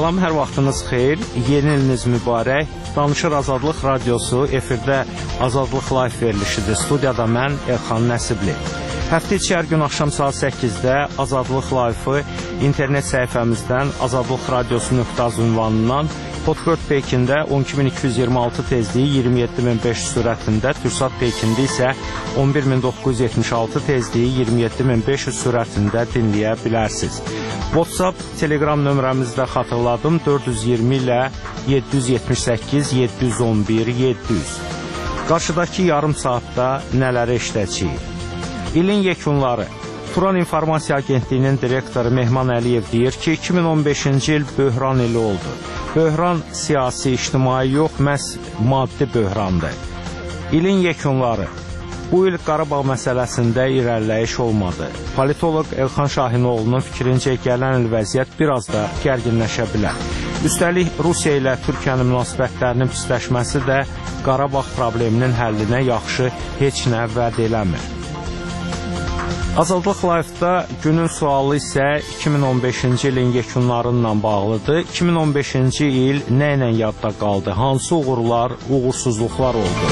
Salam, hər vaxtınız xeyir, yeni iliniz mübarək. Danışır Azadlıq Radiosu, efirdə Azadlıq Live verilişidir. Studiyada mən, Elxan Nəsibli. Həftə içi hər gün axşam saat 8-də Azadlıq Live-ı internet səhifəmizdən azadlıqradiosu.az ünvanından Podkört Pekində 12226 tezliyi 27500 sürətində, Türksat Pekində isə 11976 tezliyi 27500 sürətində dinləyə bilərsiniz. WhatsApp, Telegram nömrəmizdə xatırladım, 420 ilə 778 711 700. Qarşıdakı yarım saatda nələri eşidəcəyik? İlin yekunları. Turan İnformasiya Agentliyinin direktoru Mehman Əliyev deyir ki, 2015-ci il böhran ili oldu. Böhran siyasi, ictimai yox, məhz maddi böhrandır. İlin yekunları. Bu il Qarabağ məsələsində irəliləyiş olmadı. Politoloq Elxan Şahinoğlu'nun fikrincə gələn il vəziyyət biraz da gərginləşə bilər. Üstəlik, Rusiya ilə Türkiyənin münasibətlərinin pisləşməsi də Qarabağ probleminin həllinə yaxşı heç nə vəd eləmir. Azadlıq Live-da günün sualı isə 2015-ci ilin yekunlarıyla bağlıdır. 2015-ci il nə ilə yadda qaldı? Hansı uğurlar, uğursuzluqlar oldu?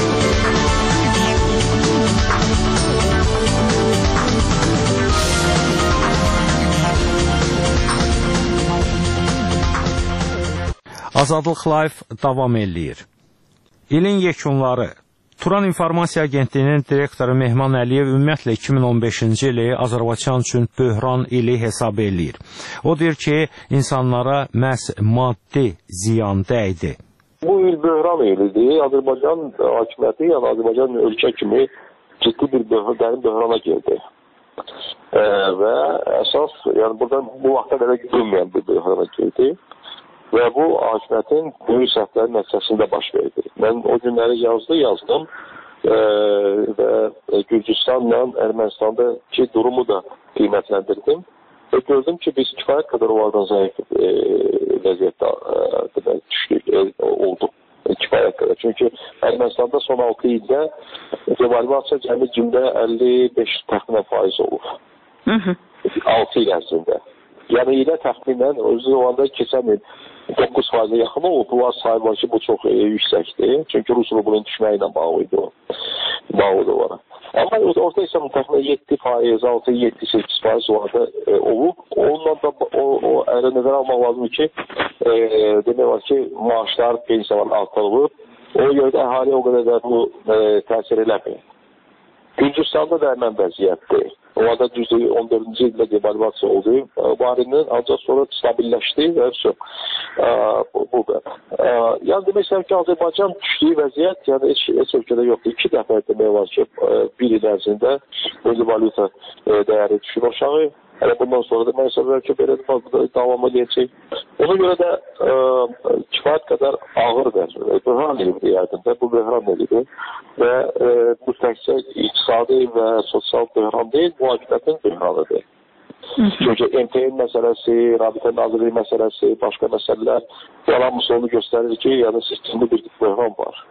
Azadlıq Live davam eləyir. İlin yekunları. Turan İnformasiya Agentliyinin direktoru Mehman Əliyev ümumiyyətlə 2015-ci ili Azərbaycan üçün böhran ili hesab eləyir. O deyir ki, insanlara məhz maddi ziyan dəydi. Bu il böhran ilidir. Azərbaycan hakimiyyəti, yəni Azərbaycan ölkə kimi ciddi bir böhrana girdi. Və əsas, yəni buradan bu vaxta qədər görünməyən bir böhrana girdi. Və bu hakimiyyətin böyük səhvlərin nəticəsində baş verdi. Mən o günləri yazdım və Gürcüstanla Ermənistandakı durumu da qiymətləndirdim. Və gördüm ki, biz kifayət qədər onlardan zəif vəziyyətdə düşdük, olduq. Kifayət qədər. Çünki Ermənistanda son 6 ildə devalvasiya cəmi cümlə 55 təxminən faiz olub. 6 il ərzində. Yəni ilə təxminən özü o anda keçən il 9%-ə yaxın olub. Bu sahib var ki, bu çox yüksəkdir. Çünki Rus rubulun düşməyi ilə bağlıdır olaraq. Amma orada isə təxminən 7%, 6-7-8% orada olub. Onunla da o nəzərə almaq lazımdır ki, demək var ki, maaşlar, pensiyalar artırılıb. Ona görə də əhali o qədər də bu təsir eləmir. Gürcüstanda da həmən vəziyyətdir. Orada düzdür 14-cü ildə devalvasiya oldu. Varinin ancaq sonra stabilləşdi və bu da. Yəni demək istəyirəm ki, Azərbaycan düşdüyü vəziyyət, yəni heç ölkədə yoxdur. 2 dəfə demək var ki, bir il ərzində milli valyuta dəyəri düşür aşağı. Hələ bundan sonra da mən hesab ki, belə davam edəcək. Ona görə də kifayət qədər ağırdır. Böhran elidir yərdində, bu böhran elidir. Və bu təkcə iqtisadi və sosial böhran deyil, bu hakimiyyətin böhranıdır. Çünki MTN məsələsi, Rabitə Nazirliyi məsələsi, başqa məsələlər yalanmış onu göstərir ki, yəni sistemli bir böhran var.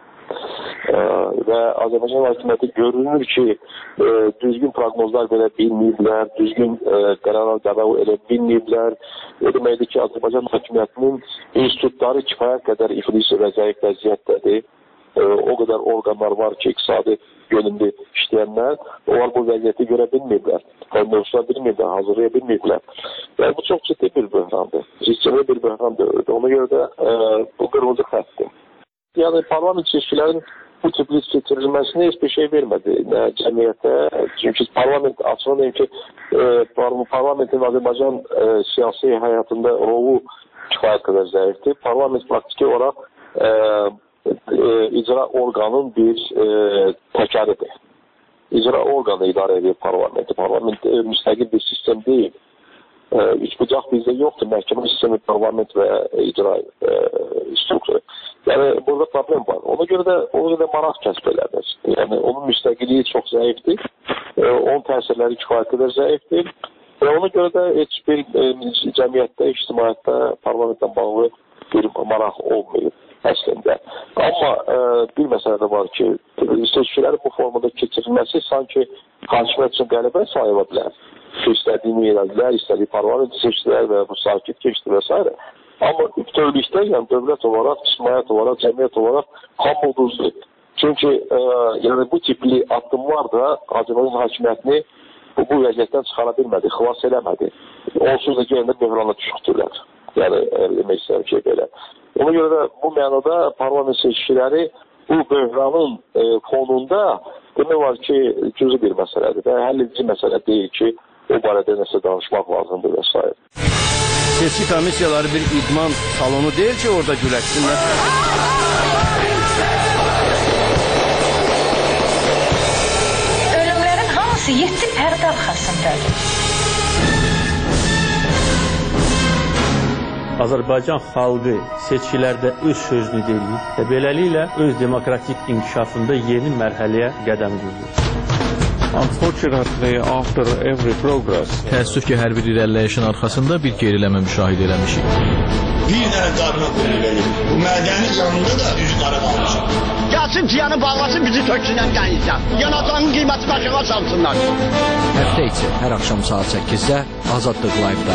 Və Azərbaycan hakimiyyəti görünür ki, düzgün proqnozlar verə bilməyiblər, düzgün qərarlar qəbul edə bilməyiblər. O deməkdir ki, Azərbaycan hakimiyyətinin institutları kifayət qədər iflis və zəif vəziyyətdədir. O qədər orqanlar var ki, iqtisadi yönümlü işləyənlər, onlar bu vəziyyəti görə bilməyiblər, mövzular bilməyiblər, hazırlaya bilməyiblər. Yəni, bu çox ciddi bir böhrandır, ciddi bir böhrandır. Ona görə də bu qırmızı xəttdir. Yəni, parlament seçkilərin bu tipli keçirilməsini heç bir şey vermədi cəmiyyətə. Çünki parlament, açıqdan deyim ki, parlamentin Azərbaycan siyasi həyatında rolu kifayət qədər zəifdir. Parlament praktiki olaraq icra orqanın bir təkəridir. İcra orqanı idarə edir parlamenti. Parlament müstəqil bir sistem deyil. Üç bucaq bizdə yoxdur. Məhkəmə sistemi, parlament və icra strukturu. Yəni, burada problem var. Ona görə də maraq kəsb elədir. Yəni, onun müstəqilliyi çox zəifdir. Onun təsirləri kifayət qədər zəifdir. Və ona görə də heç bir cəmiyyətdə, ictimaiyyətdə parlamentdən bağlı bir maraq olmayıb əslində. Amma bir məsələ də var ki, seçkilərin bu formada keçirilməsi sanki hakimiyyət üçün qələbə sayıla bilər. İstədiyini elədilər, istədiyi parlament seçdilər və bu sakit keçdi və s. Amma bütövlükdə, yəni dövlət olaraq, ictimaiyyət olaraq, cəmiyyət olaraq hamı uduzdur. Çünki yəni bu tipli addımlar da Azərbaycan hakimiyyətini bu vəziyyətdən çıxara bilmədi, xilas eləmədi. Onsuz da gəlində böhrana düşürdülər. Yəni demək istəyirəm ki, belə. Ona görə də bu mənada parlament seçkiləri bu böhranın fonunda demək var ki, cüzi bir məsələdir və həll edici məsələ deyil ki, o barədə nəsə danışmaq lazımdır və s. Seçki komissiyaları bir idman salonu deyil ki, orada güləşsinlər. Ölümlərin hamısı 7 pərdə arxasındadır. Azərbaycan xalqı seçkilərdə öz sözünü deyir və beləliklə öz demokratik inkişafında yeni mərhələyə qədəm qoyur. Unfortunately, after every progress, təəssüf ki, hər bir irəliləyişin arxasında bir geriləmə müşahidə eləmişik. Bir dənə qarına qoyulur. Bu mədənin yanında da üz qara qalmışıq. Gəlsin ciyanı bağlasın, bizi töksünən qənizdən. Yanacağın qiyməti başına salsınlar. Həftə içi hər axşam saat 8-də Azadlıq Live-da.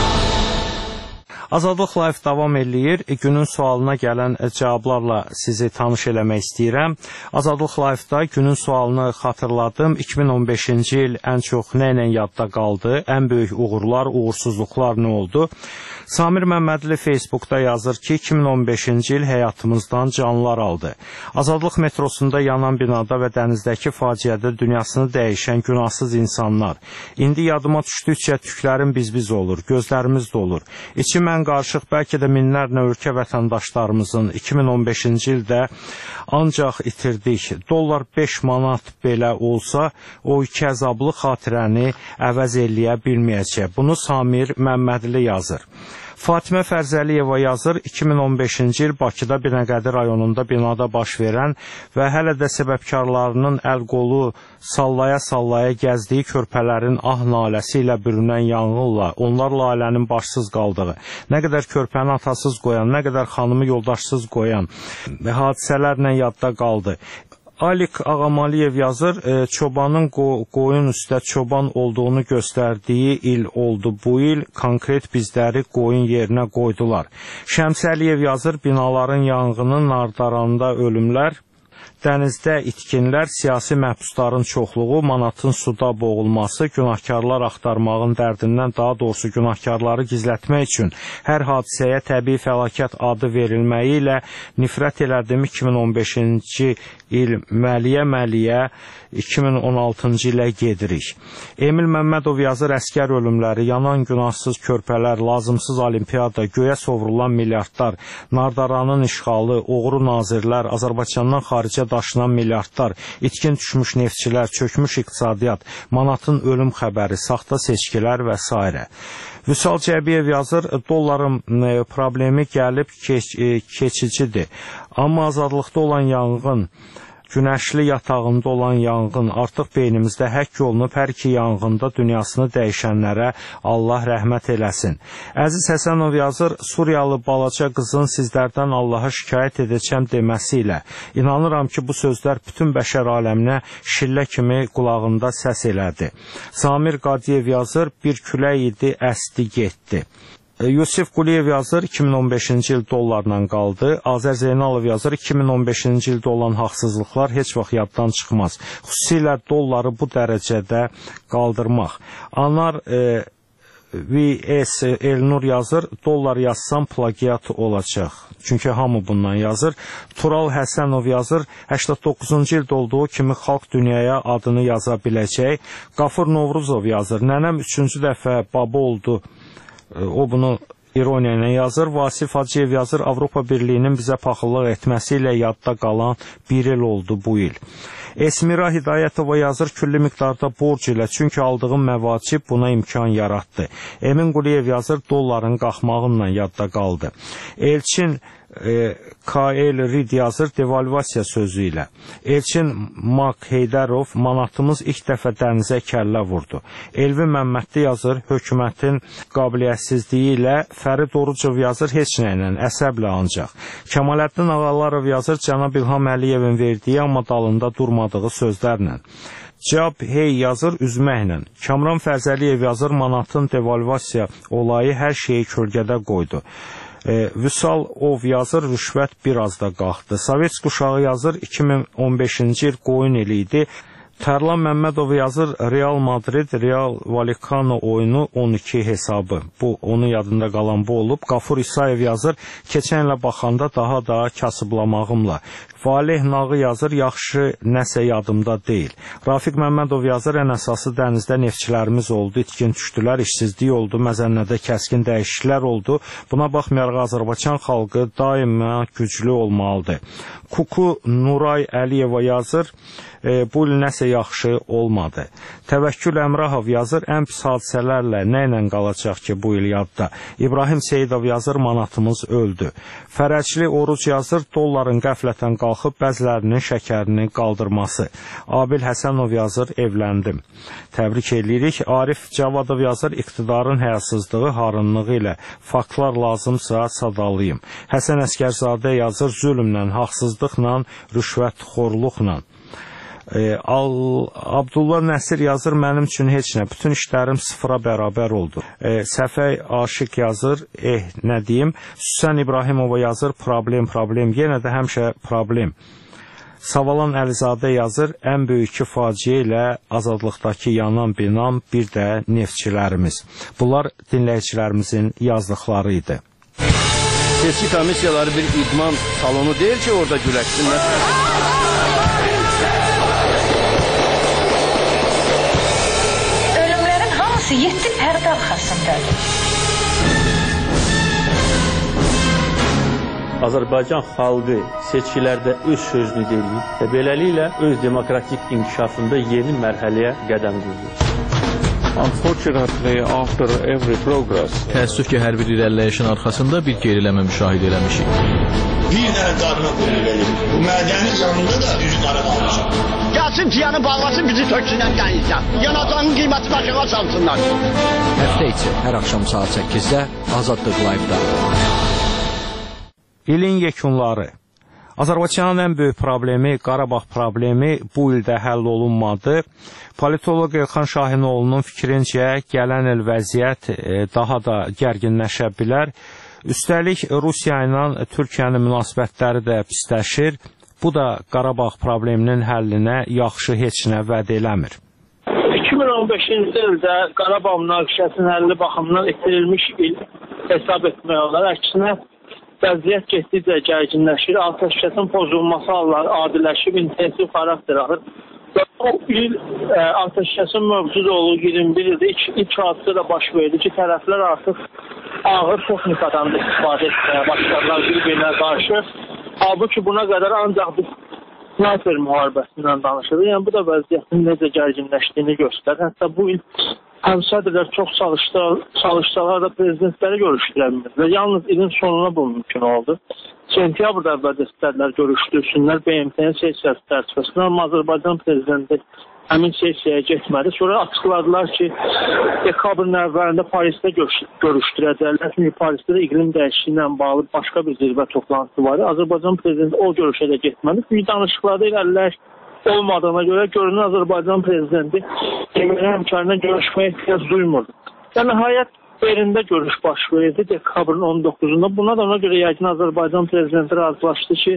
Azadlıq Live davam eləyir. Günün sualına gələn cavablarla sizi tanış eləmək istəyirəm. Azadlıq Live-da günün sualını xatırladım. 2015-ci il ən çox nə ilə yadda qaldı? Ən böyük uğurlar, uğursuzluqlar nə oldu? Samir Məmmədli Facebookda yazır ki, 2015-ci il həyatımızdan canlılar aldı. Azadlıq metrosunda yanan binada və dənizdəki faciədə dünyasını dəyişən günahsız insanlar. İndi yadıma düşdükcə tüklərim biz-biz olur, gözlərimiz dolur. İçi mən qarışıq bəlkə də minlərlə ölkə vətəndaşlarımızın 2015-ci ildə ancaq itirdik. Dollar 5 manat belə olsa, o iki əzablı xatirəni əvəz eləyə bilməyəcək. Bunu Samir Məmmədli yazır. Fatimə Fərzəliyeva yazır, 2015-ci il Bakıda Binəqədi rayonunda binada baş verən və hələ də səbəbkarlarının əl-qolu sallaya-sallaya gəzdiyi körpələrin ah naləsi ilə bürünən yanğınla, onlarla ailənin başsız qaldığı, nə qədər körpəni atasız qoyan, nə qədər xanımı yoldaşsız qoyan və hadisələrlə yadda qaldı. Alik Ağamaliyev yazır, çobanın qoyun üstə çoban olduğunu göstərdiyi il oldu bu il, konkret bizləri qoyun yerinə qoydular. Şəmsi Əliyev yazır, binaların yanğını, nardaranda ölümlər, dənizdə itkinlər, siyasi məhbusların çoxluğu, manatın suda boğulması, günahkarlar axtarmağın dərdindən, daha doğrusu günahkarları gizlətmək üçün hər hadisəyə təbii fəlakət adı verilməyi ilə nifrət elədim 2015-ci il məliyə 2016-cı ilə gedirik. Emil Məmmədov yazır, əskər ölümləri, yanan günahsız körpələr, lazımsız olimpiyada, göyə sovrulan milyardlar, nardaranın işğalı, oğru nazirlər, Azərbaycandan xaricə daşınan milyardlar, itkin düşmüş neftçilər, çökmüş iqtisadiyyat, manatın ölüm xəbəri, saxta seçkilər və s. Vüsal Cəbiyev yazır, dolların problemi gəlib keçicidir. Amma azadlıqda olan yanğın, günəşli yatağında olan yanğın artıq beynimizdə həkk olunub, hər iki yanğında dünyasını dəyişənlərə Allah rəhmət eləsin. Əziz Həsənov yazır, Suriyalı balaca qızın sizlərdən Allaha şikayət edəcəm deməsi ilə inanıram ki, bu sözlər bütün bəşər aləminə şillə kimi qulağında səs elədi. Samir Qadiyev yazır, bir külək idi, əsdi getdi. Yusif Quliyev yazır, 2015-ci il dollarla qaldı. Azər Zeynalov yazır, 2015-ci ildə olan haqsızlıqlar heç vaxt yaddan çıxmaz. Xüsusilə dolları bu dərəcədə qaldırmaq. Anar V.S. Elnur yazır, dollar yazsam plagiat olacaq. Çünki hamı bundan yazır. Tural Həsənov yazır, 89-cu ildə olduğu kimi xalq dünyaya adını yaza biləcək. Qafur Novruzov yazır, nənəm 3-cü dəfə baba oldu. O bunu ironiya ilə yazır. Vasif Hacıyev yazır, Avropa Birliyinin bizə paxıllıq etməsi ilə yadda qalan bir il oldu bu il. Esmira Hidayətova yazır, külli miqdarda borc ilə, çünki aldığım məvacib buna imkan yaratdı. Emin Quliyev yazır, dolların qalxmağınla yadda qaldı. Elçin K.L. Rid yazır, devalvasiya sözü ilə. Elçin Mak Heydərov, manatımız ilk dəfə dənizə kəllə vurdu. Elvi Məmmədli yazır, hökumətin qabiliyyətsizliyi ilə. Fərid Orucov yazır, heç nə ilə, əsəblə ancaq. Kemaləddin Ağalarov yazır, Cənab İlham Əliyevin verdiyi, amma dalında durmadığı sözlərlə. Cab Hey yazır, üzməklə. Kamran Fərzəliyev yazır, manatın devalvasiya olayı hər şeyi kölgədə qoydu. Vüsal Ov yazır, rüşvət biraz da qalxdı. Sovet uşağı yazır, 2015-ci il qoyun ili idi. Tərlan Məmmədov yazır, Real Madrid, Real Vallecano oyunu 12 hesabı. Bu, onun yadında qalan bu olub. Qafur İsayev yazır, keçən ilə baxanda daha da kasıblamağımla. Valeh Nağı yazır, yaxşı nəsə yadımda deyil. Rafiq Məmmədov yazır, ən əsası dənizdə neftçilərimiz oldu, itkin düşdülər, işsizlik oldu, məzənnədə kəskin dəyişikliklər oldu. Buna baxmayaraq Azərbaycan xalqı daima güclü olmalıdır. Kuku Nuray Əliyeva yazır, bu il nəsə yaxşı olmadı. Təvəkkül Əmrahov yazır, ən pis hadisələrlə nə ilə qalacaq ki bu il yadda. İbrahim Seyidov yazır, manatımız öldü. Fərəcli Oruc yazır, dolların qəflətən qalxıb bəzilərinin şəkərini qaldırması. Abil Həsənov yazır, evləndim. Təbrik edirik. Arif Cavadov yazır, iqtidarın həyasızlığı, harınlığı ilə faktlar lazımsa sadalayım. Həsən Əskərzadə yazır, zülmlə, haqsızlıqla, rüşvətxorluqla. Abdullah Nəsir yazır, mənim üçün heç nə, bütün işlərim sıfıra bərabər oldu. Səfəy Aşıq yazır, nə deyim. Süsən İbrahimova yazır, problem, yenə də həmişə problem. Savalan Əlizadə yazır, ən böyük faciə ilə azadlıqdakı yanan binam, bir də neftçilərimiz. Bunlar dinləyicilərimizin yazdıqları idi. Seçki komissiyaları bir idman salonu deyil ki, orada güləşsinlər. Ölümlərin hamısı 7 pərdə arxasındadır. Azərbaycan xalqı seçkilərdə öz sözünü deyir və beləliklə öz demokratik inkişafında yeni mərhələyə qədəm qoyur. Unfortunately, after every progress, təəssüf ki, hər bir irəliləyişin arxasında bir geriləmə müşahidə eləmişik. Bir dənə qarına qoyulur. Bu mədəni canında da düz qara qalmışıq. Gəlsin ciyanı bağlasın, bizi töksünlər dənizdən. Yanacağın qiyməti başına salsınlar. Həftə içi hər axşam saat 8-də Azadlıq Live-da. İlin yekunları. Azərbaycanın ən böyük problemi, Qarabağ problemi bu ildə həll olunmadı. Politoloq Elxan Şahinoğlu'nun fikrincə gələn il vəziyyət daha da gərginləşə bilər. Üstəlik Rusiya ilə Türkiyənin münasibətləri də pisləşir. Bu da Qarabağ probleminin həllinə yaxşı heç nə vəd eləmir. 2015-ci ildə Qarabağ münaqişəsinin həlli baxımından itirilmiş il hesab etmək olar. Əksinə vəziyyət getdikcə gərginləşir, atəşkəsin pozulması halları adiləşib, intensiv xarakter alır. O il atəşkəsin mövcud olduğu 21 ildə ilk hadisə də baş verdi ki, tərəflər artıq ağır texnikadan da istifadə etməyə başladılar bir-birinə qarşı. Halbuki buna qədər ancaq bir sniper müharibəsindən danışılır. Yəni bu da vəziyyətin necə gərginləşdiyini göstərir. Hətta bu il həm sədrlər çox çalışsalar da prezidentləri görüşdürəmir. Yalnız ilin sonuna bu mümkün oldu. Sentyabrda əvvəldə istədilər görüşdürsünlər BMT-nin sessiyası çərçivəsində, amma Azərbaycan prezidenti həmin sessiyaya getmədi. Sonra açıqladılar ki, dekabrın əvvəlində Parisdə görüşdürəcəklər. Çünki Parisdə də iqlim dəyişikliyi ilə bağlı başqa bir zirvə toplantısı var. Azərbaycan prezidenti o görüşə də getmədi. Çünki danışıqlarda irəlilər olmadığına görə görünür Azərbaycan prezidenti erməni həmkarına görüşməyə ehtiyac duymurdu. Yəni nəhayət Berində görüş baş verdi dekabrın 19-unda. Buna da ona görə yəqin Azərbaycan prezidenti razılaşdı ki,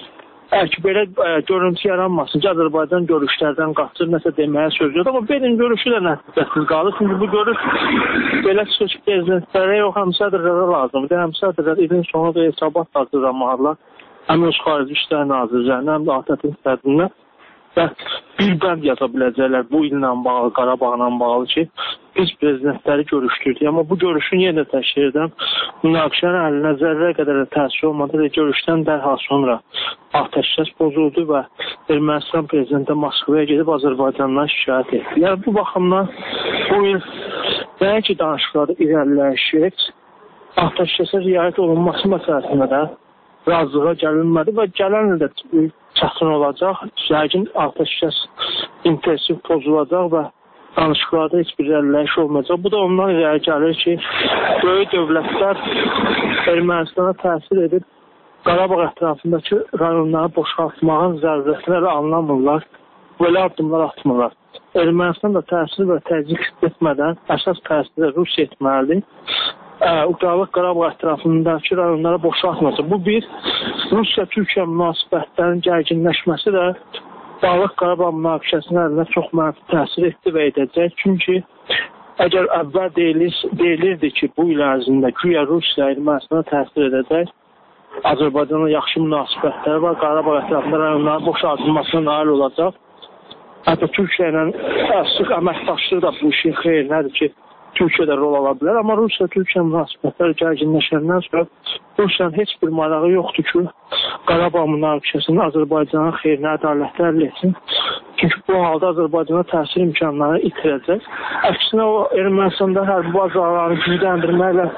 bəlkə belə görüntü yaranmasın ki, Azərbaycan görüşlərdən qaçır, nəsə deməyə söz yox. Amma Berin görüşü də nəticəsiz qalır. Çünki bu görüş belə çıxır ki, prezidentlərə yox, həm sədrlərə lazımdır. Həm sədrlər ilin sonunda hesabat hazırlamalılar. Həm öz xarici İşlər Nazirlərinə, həm də ATƏT-in sədrinə və bir bənd yaza biləcəklər bu illə bağlı, Qarabağla bağlı ki, biz prezidentləri görüşdürdük. Amma bu görüşün yenə təşkil edən münaqişənin əlinə zərrə qədər də təsir olmadı və görüşdən dərhal sonra atəşkəs pozuldu və Ermənistan prezidenti Moskvaya gedib Azərbaycandan şikayət etdi. Yəni bu baxımdan bu il nəinki danışıqlarda irəliləyişir, atəşkəsə riayət olunması məsələsində də razılığa gəlinmədi və gələn ildə çətin olacaq. Yəqin atəşkəs intensiv pozulacaq və danışıqlarda heç bir irəliləyiş olmayacaq. Bu da ondan irəli gəlir ki, böyük dövlətlər Ermənistana təsir edib Qarabağ ətrafındakı rayonları boşaltmağın zərurətini elə anlamırlar. Belə addımlar atmırlar. Ermənistan da təsir və təzyiq etmədən əsas təsirə Rusiya etməlidir. Dağlıq Qarabağ ətrafındakı rayonlara boşaltmasa. Bu bir, Rusiya-Türkiyə münasibətlərinin gərginləşməsi də Dağlıq Qarabağ münaqişəsinin əlinə çox mənfi təsir etdi və edəcək. Çünki əgər əvvəl deyilirdi ki, bu il ərzində güya Rusiya Ermənistana təsir edəcək, Azərbaycanla yaxşı münasibətləri var, Qarabağ ətrafında rayonların boşaltılmasına nail olacaq. Hətta Türkiyə ilə sıx əməkdaşlığı da bu işin xeyrinədir ki, Türkiyədə rol ala bilər. Amma Rusiya-Türkiyə münasibətləri gərginləşəndən sonra Rusiyanın heç bir marağı yoxdur ki, Qarabağ münaqişəsinin Azərbaycanın xeyrinə ədalətlə əldə etsin. Çünki bu halda Azərbaycana təsir imkanları itirəcək. Əksinə o Ermənistanda hərbi bazalarını gücləndirməklə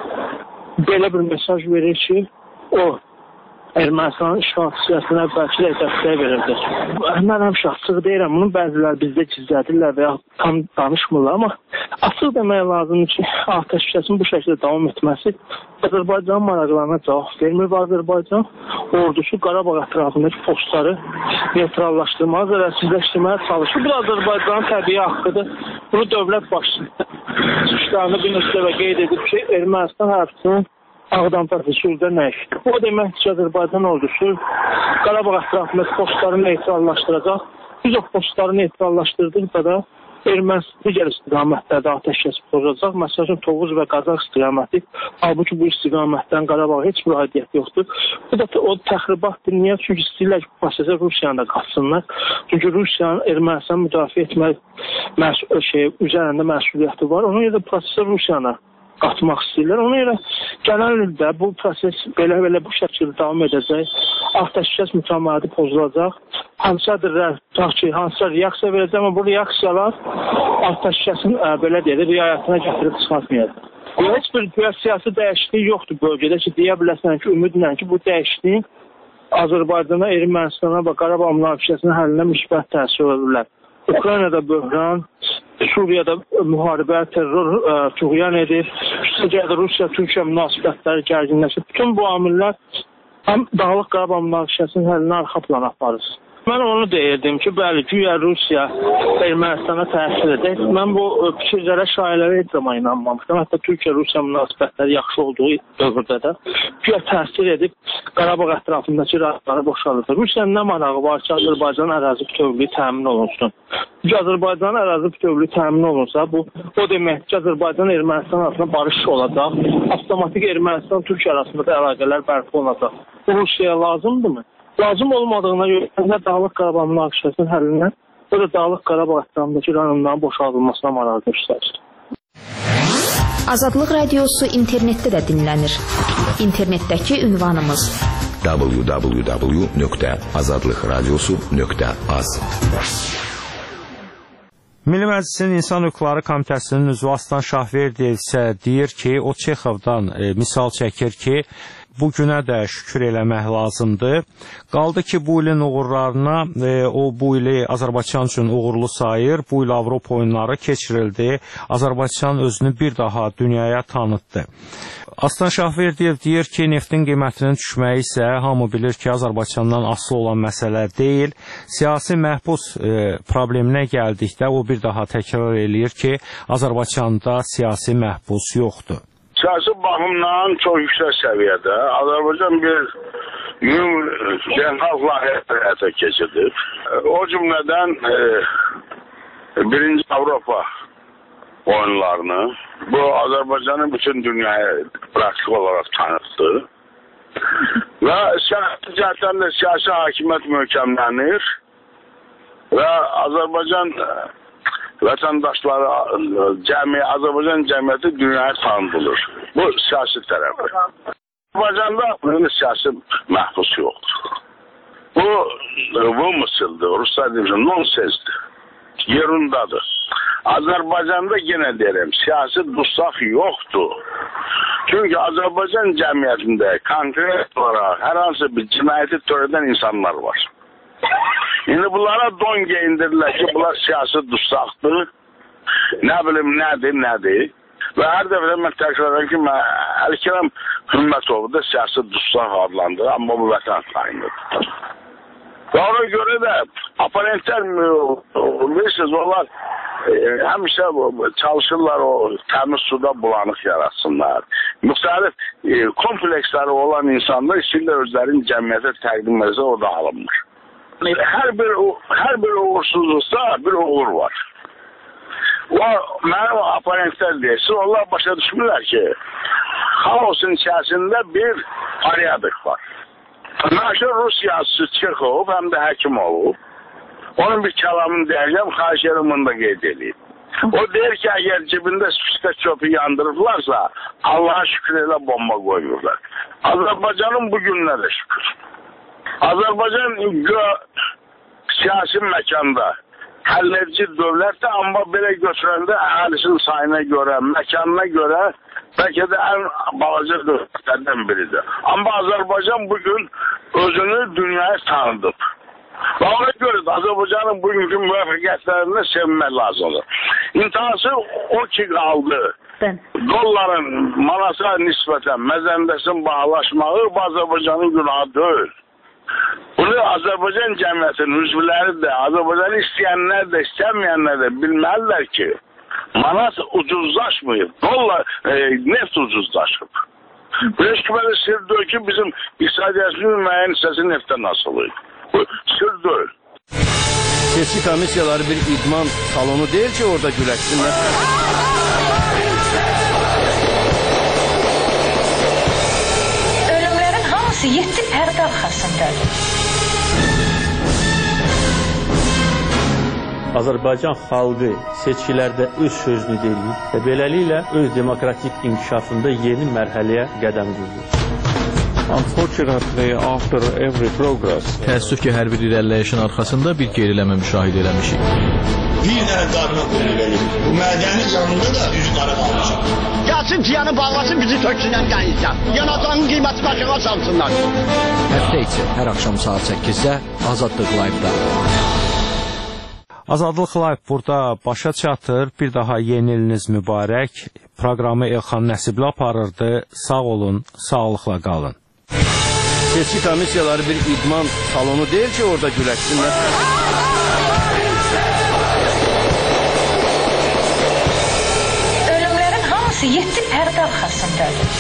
belə bir mesaj verir ki, o Ermənistanın işğal siyasətinə bəlkə də dəstək verəcək. Mən həmişə açıq deyirəm, bunu bəzilər bizdə gizlədirlər və ya tam danışmırlar, amma açıq demək lazımdır ki, atəşkəsin bu şəkildə davam etməsi Azərbaycanın maraqlarına cavab vermir və Azərbaycan ordusu Qarabağ ətrafındakı postları neytrallaşdırmağa, zərərsizləşdirməyə çalışır. Bu da Azərbaycanın təbii haqqıdır. Bunu dövlət başçısı çıxışlarını bir nöqtədə qeyd edib ki, Ermənistan hərbçinin Ağdam Fəthəsulda nə işdir? O demək ki, Azərbaycan ordusu Qarabağ ətrafındakı postları neytrallaşdıracaq. Biz o postları neytrallaşdırdıqda da Ermənistan digər istiqamətlərdə atəşkəs pozacaq. Məsələn, Tovuz və Qazax istiqaməti. Halbuki bu istiqamətdən Qarabağa heç bir aidiyyət yoxdur. Bu da o təxribatdır. Niyə? Çünki istəyirlər ki, bu prosesə Rusiyanı da qatsınlar. Çünki Rusiyanın Ermənistanı müdafiə etmək üzərində məsuliyyəti var. Ona görə də prosesə Rusiyanı qatmaq istəyirlər. Ona görə gələn ildə bu proses belə bu şəkildə davam edəcək. Atəşkəs mütəmadi pozulacaq. Hansısa reaksiya verəcək, amma bu reaksiyalar atəşkəsin belə deyək, riayətinə gətirib çıxartmayacaq. Heç bir siyasi dəyişiklik yoxdur bölgədə ki, deyə biləsən ki, ümidlə ki, bu dəyişiklik Azərbaycana, Ermənistana və Qarabağ münaqişəsinin həllinə müsbət təsir ola bilər. Ukraynada böhran, Suriyada müharibə, terror tuğyan edir. Üstəgədə Rusiya-Türkiyə münasibətləri gərginləşir. Bütün bu amillər həm Dağlıq Qarabağ münaqişəsinin həllinə arxa plana aparır. Mən onu deyirdim ki, bəli, güya Rusiya Ermənistana təsir edək. Mən bu fikirlərə, şayiələrə heç zaman inanmamışdım. Hətta Türkiyə-Rusiya münasibətləri yaxşı olduğu dövrdə də güya təsir edib Qarabağ ətrafındakı rayonları boşalır. Rusiyanın nə marağı var ki, Azərbaycanın ərazi bütövlüyü təmin olunsun? Çünki Azərbaycanın ərazi bütövlüyü təmin olunsa, bu o demək ki, Azərbaycan Ermənistan arasında barış olacaq. Avtomatik Ermənistan-Türkiyə arasında da əlaqələr bərpa olacaq. Bu Rusiyaya lazımdırmı? Lazım olmadığına görə Dağlıq Qarabağ münaqişəsinin həllinə və də Dağlıq Qarabağ ətrafındakı rayonların boşaldılmasına maraq göstərir. Azadlıq Radiosu internetdə də dinlənir. İnternetdəki ünvanımız www.azadlıqradiosu.az. Milli Məclisin İnsan Hüquqları Komitəsinin üzvü Aslan Şahverdiyev isə deyir ki, o Çexovdan misal çəkir ki, bu günə də şükür eləmək lazımdır. Qaldı ki, bu ilin uğurlarına o bu ili Azərbaycan üçün uğurlu sayır. Bu il Avropa oyunları keçirildi. Azərbaycan özünü bir daha dünyaya tanıtdı. Aslan Şahverdiyev deyir ki, neftin qiymətinin düşməyi isə hamı bilir ki, Azərbaycandan asılı olan məsələ deyil. Siyasi məhbus probleminə gəldikdə o bir daha təkrar eləyir ki, Azərbaycanda siyasi məhbus yoxdur. Siyasi baxımdan çox yüksək səviyyədə Azərbaycan bir beynəlxalq layihə həyata keçirdir. O cümlədən birinci Avropa oyunlarını bu Azərbaycanın bütün dünyaya praktik olaraq tanıtdı. Və siyasi cəhətdən də siyasi hakimiyyət möhkəmlənir və Azərbaycan vətəndaşları, Azərbaycan cəmiyyəti dünyaya tanıdılır. Bu siyasi tərəfi. Azərbaycanda siyasi məhbus yoxdur. Bu mısıldır, Ruslar demişəm, nonsensdir, yerundadır. Azərbaycanda yenə deyirəm, siyasi dustaq yoxdur. Çünki Azərbaycan cəmiyyətində konkret olaraq hər hansı bir cinayəti törədən insanlar var. İndi bunlara don geyindirirlər ki, bunlar siyasi dustaqdır, nə bilim, nədir. Və hər dəfədə mən təkrar edirəm ki, Əli-Kərəm Hümmətovu da siyasi dustaq adlandırır, amma bu vətən xainidir. Və ona görə də oponentlər, bilirsiniz, onlar həmişə çalışırlar o təmiz suda bulanıq yaratsınlar. Müxtəlif kompleksləri olan insanlar istəyirlər özlərini cəmiyyətə təqdim etsə, o da alınmır. Hər bir uğursuzluqda bir uğur var. O mənim aparentlər deyilsin, onlar başa düşmürlər ki, xaosun içərisində bir paryadık var. Məşhur Rus yazıcısı Çexov həm də həkim olub. Onun bir kəlamını deyəcəm, xahiş edirəm bunu da qeyd edeyim. O deyir ki, əgər cibində spirtə çöpü yandırıblarsa, Allaha şükür elə bomba qoyurlar. Azərbaycanın bu gününə də şükür. Azərbaycan siyasi məkanda həlledici dövlətdə, amma belə götürəndə əhalisinin sayına görə, məkanına görə bəlkə də ən balaca dövlətlərdən biridir. Amma Azərbaycan bugün özünü dünyaya tanıdıb. Və ona görə də Azərbaycanın bugünkü müvəffəqiyyətlərini sevmək lazımdır. İntihası o ki qaldı. Dolların manasa nisbətən məzəndəsinin bahalaşmağı bu Azərbaycanın günahı deyil. Bunu Azərbaycan cəmiyyətinin üzvləri də, Azərbaycanı istəyənlər də, istəməyənlər də bilməlidirlər ki, manas ucuzlaşmayıb, dollar, neft ucuzlaşıb. Bu heç kimədə sır deyil ki, bizim iqtisadiyyatımızın müəyyən hissəsi neftdən asılıyıq. Bu sır deyil. Seçki komissiyaları bir idman salonu deyil ki, orada güləşsinlər. Ölümlərin hamısı 7 pərdə arxasındadır. Azərbaycan xalqı seçkilərdə öz sözünü deyir və beləliklə öz demokratik inkişafında yeni mərhələyə qədəm qoyur. Unfortunately, after every progress, təəssüf ki, hər bir irəliləyişin arxasında bir geriləmə müşahidə eləmişik. Bir dənə qarına qoyulur. Bu mədəni canında da üzü qara qalmışam. Gəlsin ciyanı bağlasın, bizi töksünlər qənizdən. Yanacağın qiyməti başına salsınlar. Həftə içi hər axşam saat 8-də Azadlıq Live-da. Azadlıq Live burada başa çatır. Bir daha yeni iliniz mübarək. Proqramı Elxan Nəsibli aparırdı. Sağ olun, sağlıqla qalın. Seçki komissiyaları bir idman salonu deyil ki, orada güləşsinlər. Ölümlərin hamısı 7 pərdə arxasındadır.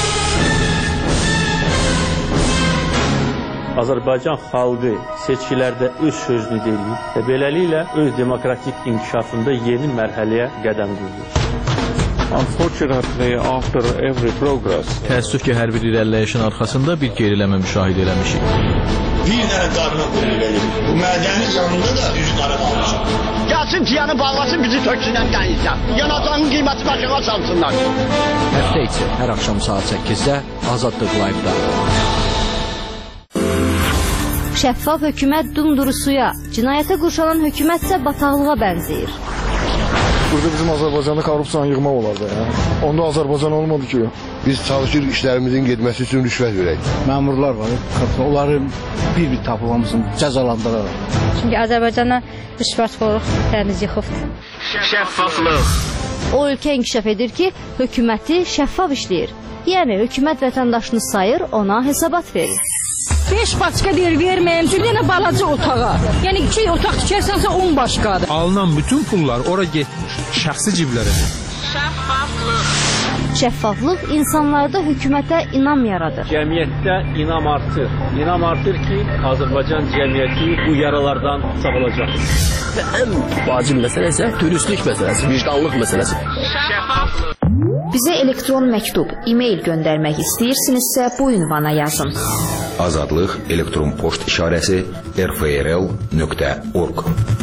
Azərbaycan xalqı seçkilərdə öz sözünü deyir və beləliklə öz demokratik inkişafında yeni mərhələyə qədəm qoyur. unfortunately, after every progress, təəssüf ki, hər bir irəliləyişin arxasında bir geriləmə müşahidə eləmişik. Bir dənə qarına qoyulur. Bu mədəni canında da üzü qara qalmışam. Gəlsin ciyanı bağlasın, bizi töksünlər qənizdən. Yanacağın qiyməti başına salsınlar. Həftə içi hər axşam saat 8-də Azadlıq Live-da. Şəffaf hökumət dumduru suya, cinayətə qurşanan hökumətsə bataqlığa bənzəyir. Burada bizim Azərbaycanda korrupsiyanı yığmaq olardı ya. Onda Azərbaycan olmadı ki. Biz çalışır işlərimizin getməsi üçün rüşvət verək. Məmurlar var, onları bir-bir tapılamasın, cəzalandıraraq. Çünki Azərbaycana rüşvətxorluq təmiz yıxıbdır. Şəffaflıq. O ölkə inkişaf edir ki, hökuməti şəffaf işləyir. Yəni hökumət vətəndaşını sayır, ona hesabat verir. 5 başqa deyir verməyəm, çünki yenə balaca otağa. Yəni 2 otaq tikərsənsə 10 başqadır. Alınan bütün pullar ora getmir, şəxsi ciblərə. Şəffaflıq. Şəffaflıq insanlarda hökumətə inam yaradır. Cəmiyyətdə inam artır. İnam artır ki, Azərbaycan cəmiyyəti bu yaralardan sağalacaq. Və ən vacib məsələ isə dürüstlük məsələsi, vicdanlıq məsələsi. Şəffaflıq. Bizə elektron məktub, e-mail göndərmək istəyirsinizsə bu ünvana yazın. Azadlıq elektron poçt işarəsi rfrl.org.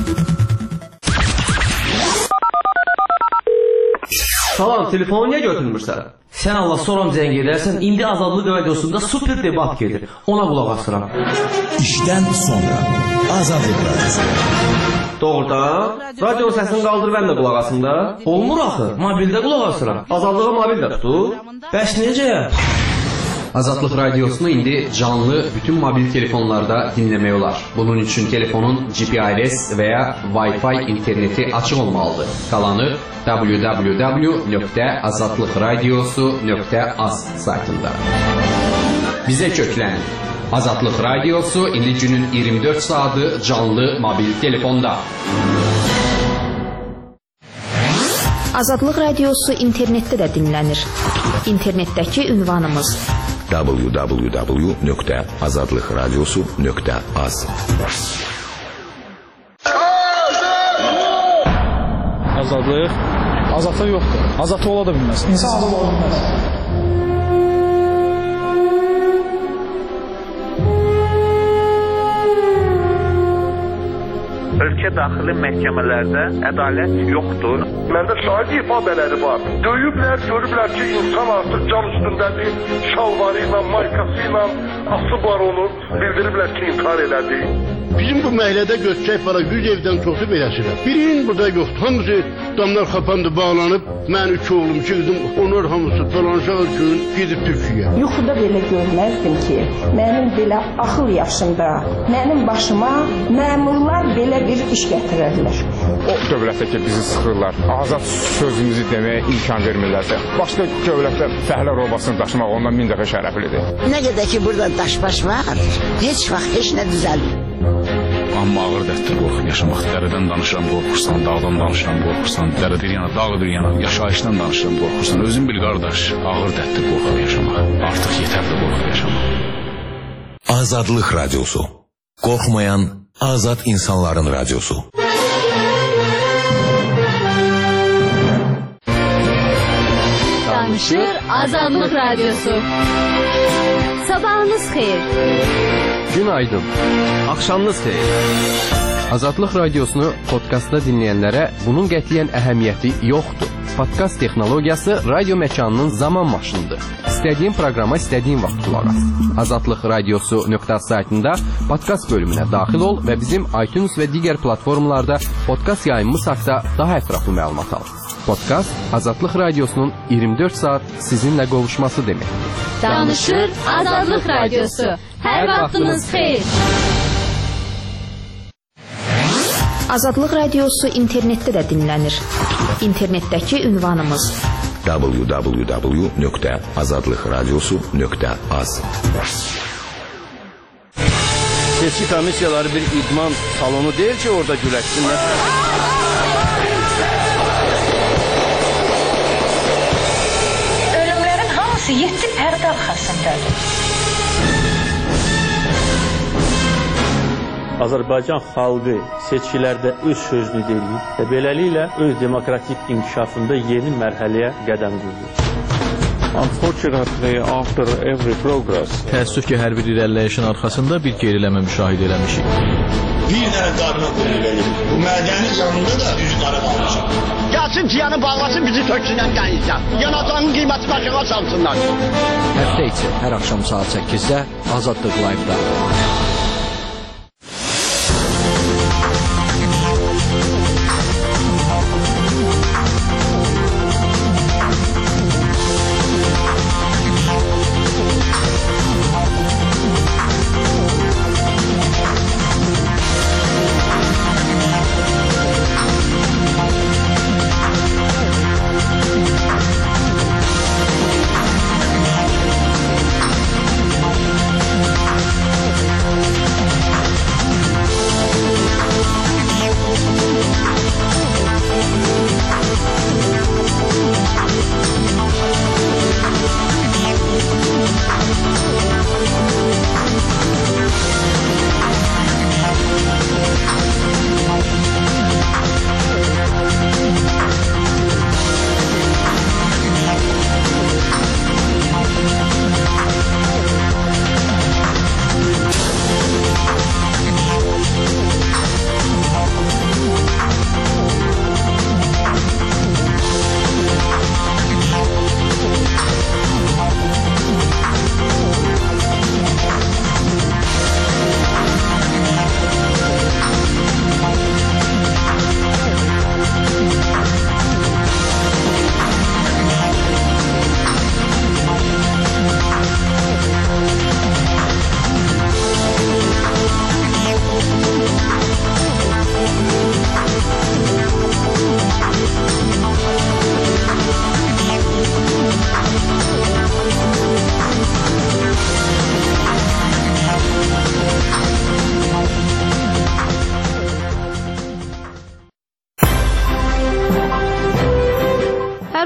Salam, telefonu niyə götürmürsən? Sən Allah soram zəng edərsən, indi Azadlıq radiosunda super debat gedir. Ona qulaq asıram. İşdən sonra Azadlıq radiosu. Doğrudan, radio səsini qaldır, mən də qulaq asım da. Olmur axı, mobildə qulaq asıram. Azadlığa mobil də tutur. Bəs necə? Azadlıq radiosunu indi canlı bütün mobil telefonlarda dinləmək olar. Bunun üçün telefonun GPRS və ya Wi-Fi interneti açıq olmalıdır. Qalanı www.azadlıqradiosu.az saytında. Bizə köklənin. Azadlıq radiosu indi günün 24 saatı canlı mobil telefonda. Azadlıq Radiosu internetdə də dinlənir. İnternetdəki ünvanımız www.azadlıqradiosu.az. Azadlıq. Azadlıq yoxdur. Azadlıq ola da bilməz. İnsan azad ola bilməz. Ölkə daxili məhkəmələrdə ədalət yoxdur. Məndə şahid ifadeləri var. Döyüblər, görüblər ki, insan artıq can üstündədir. Şalvarı ilə, maykası ilə asıb var onun. Bildiriblər ki, intihar elədi. Bizim bu məhəllədə göstərək var, 100 evdən çoxu beləsidir. Birinin burada yoxdur. Hamısı damlar kapandı, bağlanıb. Mən 3 oğlum, 2 qızım, onlar hamısı dolanışaq üçün gedib Türkiyəyə. Yuxuda belə görməzdim ki, mənim belə axıl yaşında, mənim başıma məmurlar belə bir iş gətirərlər. O dövlətdə ki, bizi sıxırlar, azad sözümüzü deməyə imkan vermirlərsə, başqa dövlətdə fəhlə robasını daşımaq ondan 1000 dəfə şərəflidir. Nə qədər ki, burada daş-baş var, heç vaxt heç nə düzəlmir. Amma ağır dərddir qorxub yaşamaq. Dərədən danışıram, qorxursan, dağdan danışıram, qorxursan, dərə bir yana, dağ bir yana, yaşayışdan danışıram, qorxursan. Özün bil qardaş, ağır dərddir qorxub yaşamaq. Artıq yetərdir qorxub yaşamaq. Azadlıq Radiosu. Qorxmayan azad insanların radiosu. Danışır Azadlıq Radiosu. Sabahınız xeyir. Günaydın. Axşamınız xeyir. Azadlıq Radiosunu podkastda dinləyənlərə bunun qətiyyən əhəmiyyəti yoxdur. Podkast texnologiyası radio məkanının zaman maşınıdır. İstədiyin proqrama istədiyin vaxt qulaq as. Azadlıq Radiosu.az saytında podkast bölümünə daxil ol və bizim iTunes və digər platformalarda podkast yayımımız haqqında daha ətraflı məlumat al. Podkast Azadlıq Radiosunun 24 saat sizinlə qovuşması deməkdir. Danışır Azadlıq Radiosu. Hər vaxtınız xeyir. Azadlıq Radiosu internetdə də dinlənir. İnternetdəki ünvanımız www.azadlıqradiosu.az. Seçki komissiyaları bir idman salonu deyil ki, orada güləşsinlər. Ölümlərin hamısı 7 pərdə arxasındadır. Azərbaycan xalqı seçkilərdə öz sözünü deyir və beləliklə öz demokratik inkişafında yeni mərhələyə qədəm qoyur. Unfortunately, after every progress, Təəssüf ki, hər bir irəliləyişin arxasında bir geriləmə müşahidə eləmişik. Bir dənə qarına qulluq edir. Bu mədəni canında da üz qara qalmışıq. Gəlsin ciyanı bağlasın, bizi töksünən qənizdən. Yanacağın qiyməti başına salsınlar. Həftə içi hər axşam saat 8-də Azadlıq Live-da.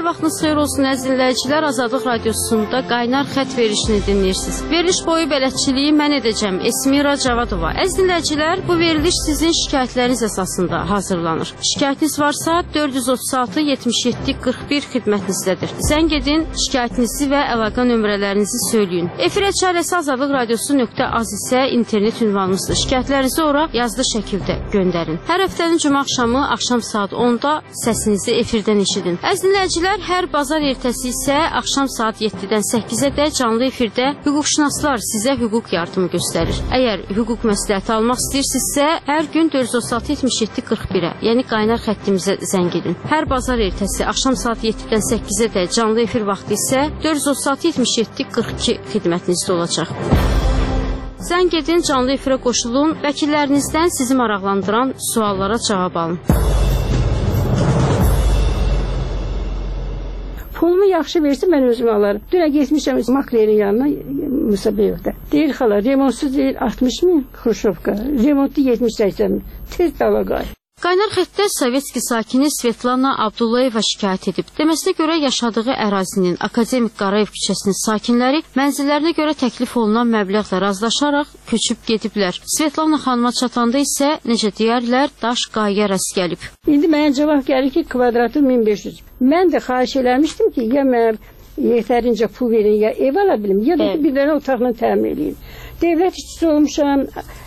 Hər vaxtınız xeyir olsun əziz dinləyicilər. Azadlıq Radiosunda qaynar xətt verilişini dinləyirsiniz. Veriliş boyu bələdçiliyi mən edəcəm. Esmira Cavadova. Əziz dinləyicilər, bu veriliş sizin şikayətləriniz əsasında hazırlanır. Şikayətiniz varsa 436 77 41 xidmətinizdədir. Zəng edin, şikayətinizi və əlaqə nömrələrinizi söyləyin. Efirə çarəsi azadlıqradiosu.az isə internet ünvanımızdır. Şikayətlərinizi ora yazılı şəkildə göndərin. Hər həftənin cümə axşam saat 10-da səsinizi efirdən eşidin. Əziz dinləyicilər, hər bazar ertəsi isə axşam saat 7-dən 8-ə canlı efirdə hüquqşünaslar sizə hüquq yardımı göstərir. Əgər hüquq məsləhəti almaq istəyirsinizsə, hər gün 436 77 41-ə, yəni qaynar xəttimizə zəng edin. Hər bazar ertəsi axşam saat 7-dən 8-ə canlı efir vaxtı isə 436 77 42 xidmətinizdə olacaq. Zəng edin, canlı efirə qoşulun, vəkillərinizdən sizi maraqlandıran suallara cavab alın. Pulumu yaxşı versin, mən özüm alarım. Dünə getmişəm maklerin yanına, Musa Beyovda. Deyir xala, remontsuz deyil 60 min Xruşovka, remontlu 70-80 min. Tez dala qay. Qaynar xəttdə Sovetski sakini Svetlana Abdullayeva şikayət edib. Deməsinə görə yaşadığı ərazinin Akademik Qarayev küçəsinin sakinləri mənzillərinə görə təklif olunan məbləğlə razılaşaraq köçüb gediblər. Svetlana xanıma çatanda isə, necə deyərlər, daş qayaya rast gəlib. İndi mənə cavab gəlir ki, kvadratı 1500. Mən də xahiş eləmişdim ki, ya mən yetərincə pul verin, ya ev ala bilim, ya da bir dənə otaqla təmin edin. Devlət işçisi olmuşam,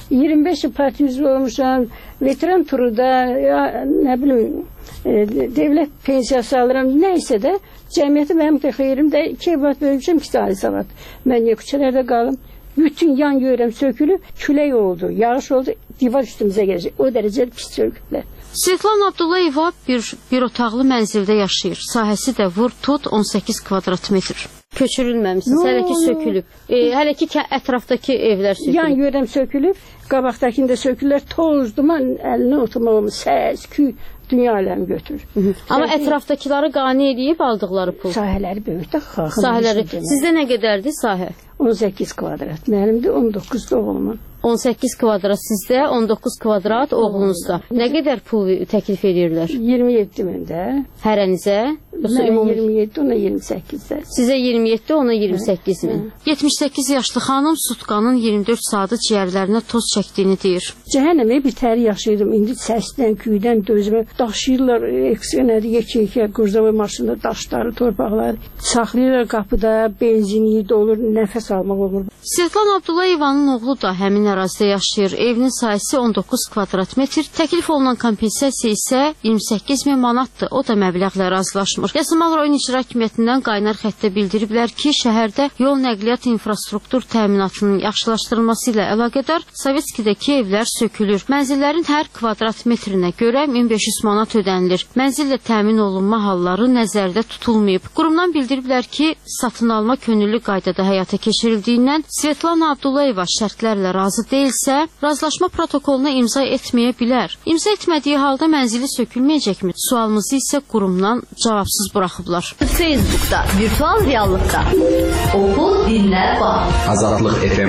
25 il partiya üzvü olmuşam, veteran turuda, ya nə bilim, devlət pensiyası alıram, nəysə də, cəmiyyəti mənim də xeyrimdə 2 evlat böyümüşəm, 2 tane salat. Mən niyə küçələrdə qalım? Bütün yan görəm sökülüb, külək oldu, yağış oldu, divar üstümüzə gələcək. O dərəcədə pis söküblər. Svetlana Abdullayeva bir otaqlı mənzildə yaşayır. Sahəsi də vur tut 18 kvadrat metr. Köçürülməmişsiniz, hələ ki sökülüb. Hələ ki ətrafdakı evlər sökülüb. Yan görəm sökülüb, qabaqdakında sökülürlər, toz, duman, əlinə oturmağım, səs, küy, dünya aləmi götürür. Amma ətrafdakiləri qane edib aldıqları pul. Sahələri böyükdə xalqın. Sahələri. Sizdə nə qədərdir sahə? 18 kvadrat. Mənimdə 19 oğlumun. 18 kvadrat sizdə, 19 kvadrat oğlunuzda. Nə qədər pul təklif edirlər? 27 min də. Hərənizə? Mən 27, ona 28-də. Sizə 27, ona 28 min. 78 yaşlı xanım sutkanın 24 saatı ciyərlərinə toz çəkdiyini deyir. Cəhənnəmə bir təri yaşayırdım. İndi səsdən, küydən dözümə daşıyırlar, ekskənədi, yekə-yekə, qurzava maşında daşları, torpaqları. Saxlayırlar qapıda, benzini dolur, nəfəs almaq olur. Svetlana Abdullayevanın oğlu da həmin ərazidə yaşayır. Evinin sahəsi 19 kvadrat metr. Təklif olunan kompensasiya isə 28 min manatdır. O da məbləğlə razılaşmır. Yasamal rayon icra hakimiyyətindən qaynar xəttə bildiriblər ki, şəhərdə yol nəqliyyat infrastruktur təminatının yaxşılaşdırılması ilə əlaqədar Sovetskidəki evlər sökülür. Mənzillərin hər kvadrat metrinə görə 1500 manat ödənilir. Mənzillə təmin olunma halları nəzərdə tutulmayıb. Qurumdan bildiriblər ki, satın alma könüllü qaydada həyata keçirildiyindən Svetlana Abdullayeva şərtlərlə razı deyilsə, razılaşma protokoluna imza etməyə bilər. İmza etmədiyi halda mənzili sökülməyəcəkmi? Sualımızı isə qurumdan cavabsız buraxıblar. Facebookda, virtual reallıqda. Oxu, dinlə, bax. Azadlıq FM.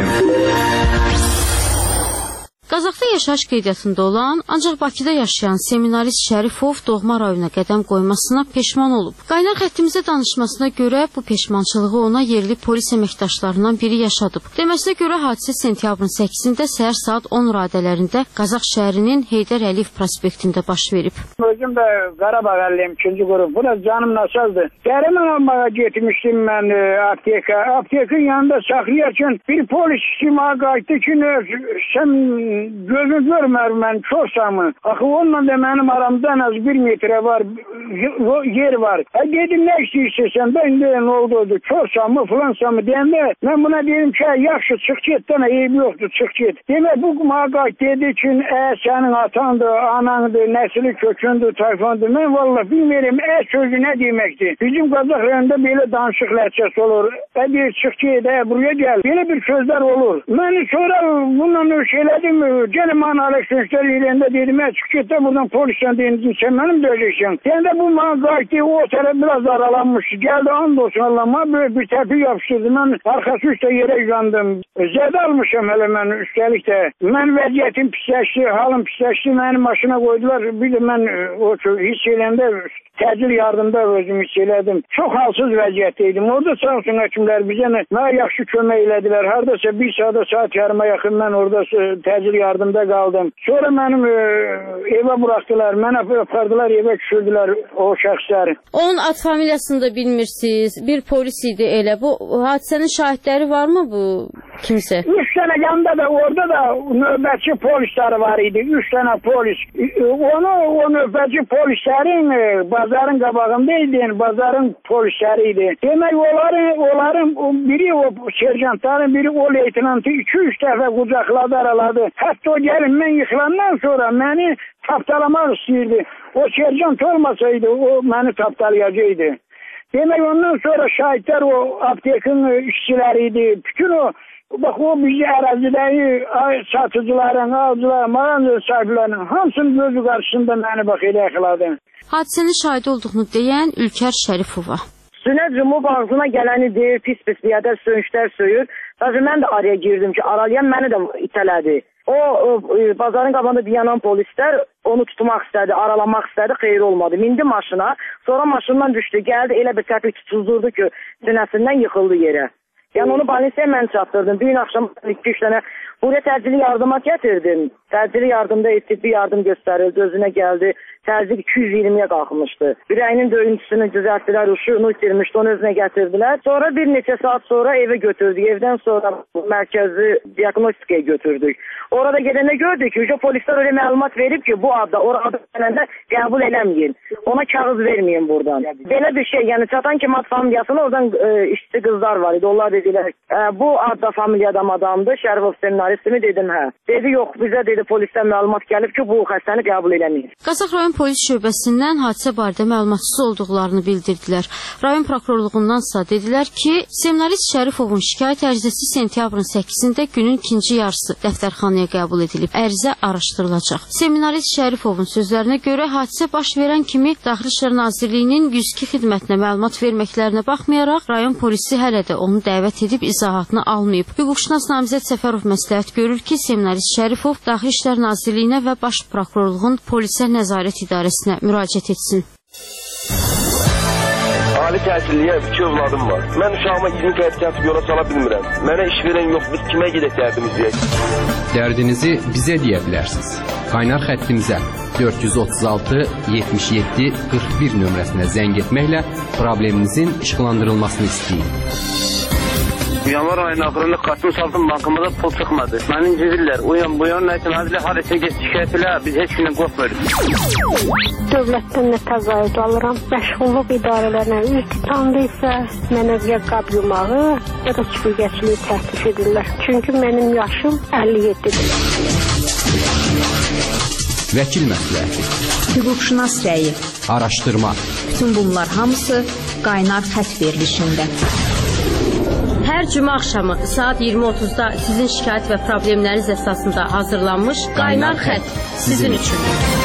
Qazaxda yaşayış qeydiyyatında olan, ancaq Bakıda yaşayan seminarist Şərifov doğma rayona qədəm qoymasına peşman olub. Qaynar xəttimizə danışmasına görə bu peşmançılığı ona yerli polis əməkdaşlarından biri yaşadıb. Deməsinə görə hadisə sentyabrın 8-də səhər saat 10 radələrində Qazax şəhərinin Heydər Əliyev prospektində baş verib. Özüm də Qarabağ əliyim 2-ci qrup. Burası canım nasıldır? Dərman almağa getmişdim mən apteka. Aptekin yanında saxlayarkən bir polis işima qayıtdı ki, sən gözünü görmür mən çoxsamı. Axı onunla da mənim aramda en az 1 metre var, yer var. Dedim nə istəyirsən, ben de ne oldu, çoxsamı, filansamı deyəndə, mən buna dedim ki, yaxşı çıx get, dənə eyb yoxdur, çıx get. Demək bu mağaq dedi ki, sənin atandır, anandır, nəsli kökündür, tayfandır. Mən vallahi bilmirəm, sözü nə deməkdir. Bizim Qazax rayonunda belə danışıq ləhcəsi olur. Deyir, çıx get, buraya gəl. Belə bir sözlər olur. Mən sonra bununla şeylədim, gene manalı sözler ilende dedim, çık de buradan polisten deyince sen benim döveceksin. Sen de bu manzarayı o taraf biraz aralanmış. Geldi andolsun Allah'ıma böyle bir tepi yapıştırdı. Ben arkası üstte yere uzandım. Zede almışım hele ben üstelik de. Ben vəziyyətim pisləşdi, halım pisləşdi. Benim başına koydular. Bir de ben o hiç şeylerinde təcil yardımda özüm hiç elədim. Çok halsız vəziyyətdeydim. Orada sağ olsun həkimlər bizə nə yaxşı kömək elədilər. Hardasa bir saat yarıma yaxın ben orada təcil yardımda kaldım. Sonra benim eve bıraktılar. Məni apardılar, eve düşürdülər o şəxsləri. Onun ad familiyasını da bilmirsiniz. Bir polis idi elə. Bu hadisənin şahidləri varmı bu kimsə? 3 tane yanında da orada da növbətçi polisləri var idi. 3 tane polis. O növbətçi polislərin bazarın qabağındaydı. Bazarın polisləriydi. Demək onların biri o serjantların, biri o leytenantı 2-3 dəfə qucaqladı, araladı. Hətta o gəlin mən yıxılandan sonra məni tapdalamaq istəyirdi. O serjant olmasaydı o məni tapdalayacaqdı. Demək ondan sonra şahidlər o aptekin işçiləriydi. Bütün o bak o bizi ərazidəyi satıcıların, alıcıların, mağaza sahiblərinin hamısının gözü qarşısında məni bax elə yıxıladı. Hadisənin şahidi olduğunu deyən Ülkər Şərifova. Sünə cumub ağzına gələni deyir, pis biyadər söyüşlər söyür. Sadəcə mən də araya girdim ki, aralayan məni də itələdi. O bazarın qabağında dayanan polislər onu tutmaq istədi, aralamaq istədi, xeyir olmadı. Mindi maşına, sonra maşından düşdü, gəldi elə bir təpik tutuzdurdu ki, sinəsindən yıxıldı yerə. Yəni onu balisiyə mən çatdırdım. Bir gün axşam 2-3 dənə buraya təcili yardıma gətirdim. Təcili yardımda tibbi yardım göstərildi, gözünə gəldi. Təzyiq 220-yə qalxmışdı. Ürəyinin döyüntüsünü düzəltdilər, uşunu itirmişdi, onu özünə gətirdilər. Sonra bir neçə saat sonra evə götürdük. Evdən sonra mərkəzi diagnostikaya götürdük. Orada gedəndə gördük ki, polislər öyle məlumat verib ki, bu adda, orada gələndə qəbul eləməyin. Ona kağız verməyin buradan. Belə bir şey, yəni çatan ki, mat familiyasına oradan işçi qızlar var idi. Onlar dedilər, bu adda familiyadam adamdır, Şərifov seminaristimi dedim, hə. Dedi, yox, bizə dedi, polisdən məlumat gəlib ki, bu xəstəni qəbul eləməyin. Qazax rayon polis şöbəsindən hadisə barədə məlumatsız olduqlarını bildirdilər. Rayon prokurorluğundansa dedilər ki, seminarist Şərifovun şikayət ərizəsi sentyabrın 8-də günün ikinci yarısı dəftərxanaya qəbul edilib. Ərizə araşdırılacaq. Seminarist Şərifovun sözlərinə görə hadisə baş verən kimi Daxili İşlər Nazirliyinin 102 xidmətinə məlumat verməklərinə baxmayaraq, rayon polisi hələ də onu dəvət edib izahatını almayıb. Hüquqşünas namizəd Səfərov məsləhət görür ki, seminarist Şərifov Daxili İşlər Nazirliyinə və Baş Prokurorluğun polisə nəzarət idarəsinə müraciət etsin. Ali təhsilliyə 2 övladım var. Mən uşağıma izin təhsil yola sala bilmirəm. Mənə iş verən yox, biz kimə gedək dərdimiz deyək? Dərdinizi bizə deyə bilərsiniz. Qaynar xəttimizə 436 77 41 nömrəsinə zəng etməklə probleminizin işıqlandırılmasını istəyin. Yanvar ayının axırında kartın saldım, bankımıza pul çıxmadı. Məni incidirlər, uyan nə üçün hazırlı hal etsin ki, şikayət elə, biz heç gündən qorxmuyoruz. Dövlətdən nə təzayüd alıram, məşğulluq idarələrlə ülkütandı isə mənə ya qab yumağı, ya da çürgəçiliyi təklif edirlər. Çünki mənim yaşım 57-dir. Vəkil məsləhəti, hüquqşünas rəyi, araşdırma. Bütün bunlar hamısı qaynar xətt verilişində. Hər cümə axşamı saat 20:30-da sizin şikayət və problemləriniz əsasında hazırlanmış Qaynar Xətt sizin üçün.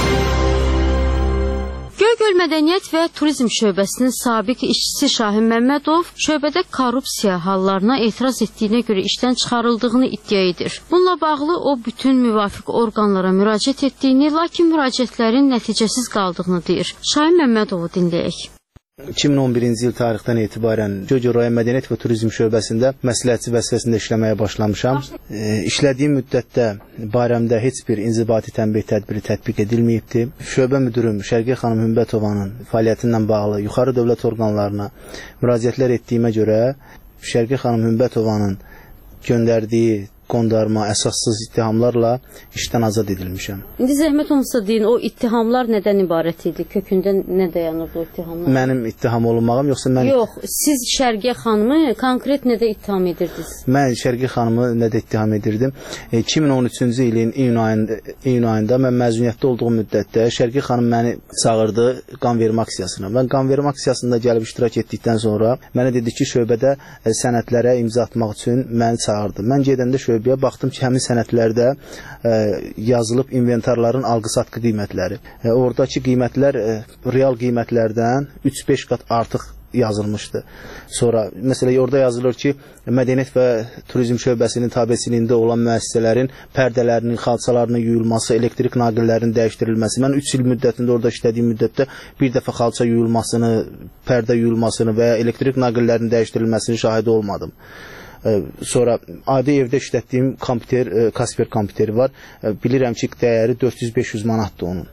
Göygöl Mədəniyyət və Turizm şöbəsinin sabiq işçisi Şahin Məmmədov şöbədə korrupsiya hallarına etiraz etdiyinə görə işdən çıxarıldığını iddia edir. Bununla bağlı o bütün müvafiq orqanlara müraciət etdiyini, lakin müraciətlərin nəticəsiz qaldığını deyir. Şahin Məmmədovu dinləyək. 2011-ci il tarixdən etibarən Göygöl rayon Mədəniyyət və Turizm şöbəsində məsləhətçi vəzifəsində işləməyə başlamışam. İşlədiyim müddətdə barəmdə heç bir inzibati tənbih tədbiri tətbiq edilməyibdir. Şöbə müdürüm Şərqiyə xanım Hümbətovanın fəaliyyəti ilə bağlı yuxarı dövlət orqanlarına müraciətlər etdiyimə görə Şərqiyə xanım Hümbətovanın göndərdiyi qondarma, əsassız ittihamlarla işdən azad edilmişəm. İndi zəhmət olmasa deyin, o ittihamlar nədən ibarət idi? Kökündə nə dayanırdı o ittihamlar? Mənim ittiham olunmağım, yoxsa mən... Yox, siz Şərqiyə xanımı konkret nədə ittiham edirdiniz? Mən Şərqiyə xanımı nədə ittiham edirdim? 2013-cü ilin iyun ayında mən məzuniyyətdə olduğum müddətdə Şərqiyə xanım məni çağırdı qan vermə aksiyasına. Mən qan vermə aksiyasında gəlib iştirak etdikdən sonra mənə dedi ki, şöbədə sənədlərə imza atmaq üçün məni çağırdı. Mən gedəndə şöbəyə müharibəyə, baxdım ki, həmin sənədlərdə yazılıb inventarların alqı-satqı qiymətləri. Oradakı qiymətlər real qiymətlərdən 3-5 qat artıq yazılmışdı. Sonra məsələn orada yazılır ki, Mədəniyyət və Turizm şöbəsinin tabeçiliyində olan müəssisələrin pərdələrinin, xalçalarının yuyulması, elektrik naqillərinin dəyişdirilməsi. Mən 3 il müddətində orada işlədiyim müddətdə bir dəfə xalça yuyulmasını, pərdə yuyulmasını və ya elektrik naqillərinin dəyişdirilməsini şahidi olmadım. Sonra adi evdə işlətdiyim kompüter, Kasper kompüteri var. Bilirəm ki, dəyəri 400-500 manatdır onun.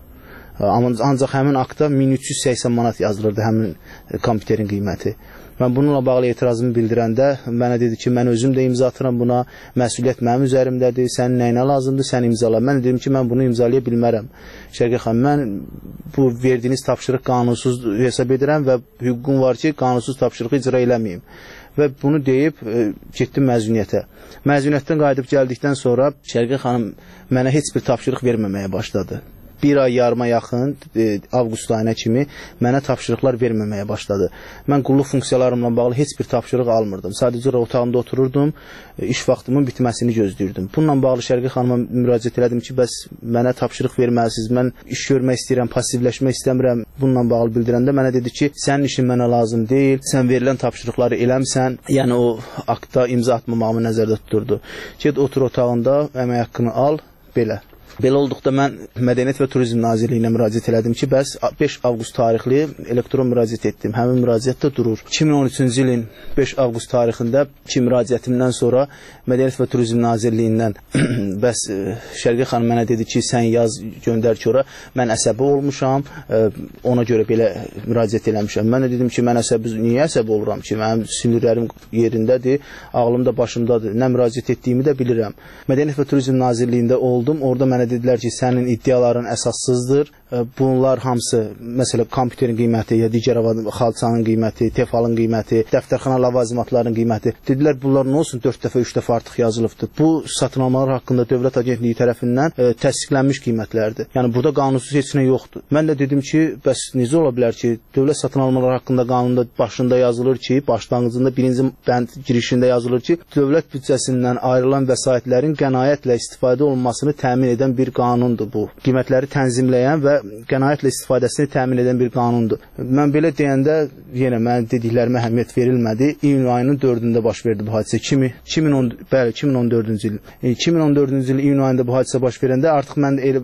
Ancaq həmin aktda 1380 manat yazılırdı həmin kompüterin qiyməti. Mən bununla bağlı etirazımı bildirəndə mənə dedi ki, mən özüm də imza atıram buna, məsuliyyət mənim üzərimdədir, sənin nəyinə lazımdır, sən imzala. Mən dedim ki, mən bunu imzalaya bilmərəm. Şərqi xanım, mən bu verdiyiniz tapşırıq qanunsuz hesab edirəm və hüququm var ki, qanunsuz tapşırığı icra eləməyim. Və bunu deyib getdim məzuniyyətə. Məzuniyyətdən qayıdıb gəldikdən sonra Şərqi xanım mənə heç bir tapşırıq verməməyə başladı. Bir ay yarıma yaxın, avqust ayına kimi mənə tapşırıqlar verməməyə başladı. Mən qulluq funksiyalarımla bağlı heç bir tapşırıq almırdım. Sadəcə otağımda otururdum, iş vaxtımın bitməsini gözləyirdim. Bununla bağlı Şərqi xanıma müraciət elədim ki, bəs mənə tapşırıq verməlisiniz, mən iş görmək istəyirəm, passivləşmək istəmirəm. Bununla bağlı bildirəndə mənə dedi ki, sənin işin mənə lazım deyil, sən verilən tapşırıqları eləmsən, yəni o aktda imza atmamağımı nəzərdə tuturdu. Get otur otağında, əmək haqqını al, belə. Belə olduqda mən Mədəniyyət və Turizm Nazirliyinə müraciət elədim ki, bəs 5 avqust tarixli elektron müraciət etdim. Həmin müraciət də durur. 2013-cü ilin 5 avqust tarixində ki, müraciətimdən sonra Mədəniyyət və Turizm Nazirliyindən bəs Şərqi xanım mənə dedi ki, sən yaz, göndər ki, ora mən əsəbi olmuşam, ona görə belə müraciət eləmişəm. Mən də dedim ki, mən niyə əsəbi oluram ki, mənim sinirlərim yerindədir, ağlım da başımdadır, nə müraciət etdiyimi də bilirəm. Mədəniyyət və Turizm Nazirliyində oldum, orada mənə dedilər ki, sənin iddiaların əsassızdır. Bunlar hamısı, məsələn, kompüterin qiyməti, ya digər xalçanın qiyməti, tefalın qiyməti, dəftərxana lavazimatların qiyməti. Dedilər, bunlar nə olsun 4 dəfə, 3 dəfə artıq yazılıbdır. Bu satın almalar haqqında Dövlət Agentliyi tərəfindən təsdiqlənmiş qiymətlərdir. Yəni, burada qanunsuz heç nə yoxdur. Mən də dedim ki, bəs necə ola bilər ki, dövlət satın almalar haqqında qanunda başında yazılır ki, başlanğıcında birinci bənd girişində yazılır ki, dövlət büdcəsindən ayrılan vəsaitlərin qənaətlə istifadə olunmasını təmin edən bir qanundur bu. Qiymətləri tənzimləyən və qənaətlə istifadəsini təmin edən bir qanundur. Mən belə deyəndə yenə mənim dediklərimə əhəmiyyət verilmədi. İyun ayının 4-də baş verdi bu hadisə. 2014-cü il. 2014-cü il iyun ayında bu hadisə baş verəndə artıq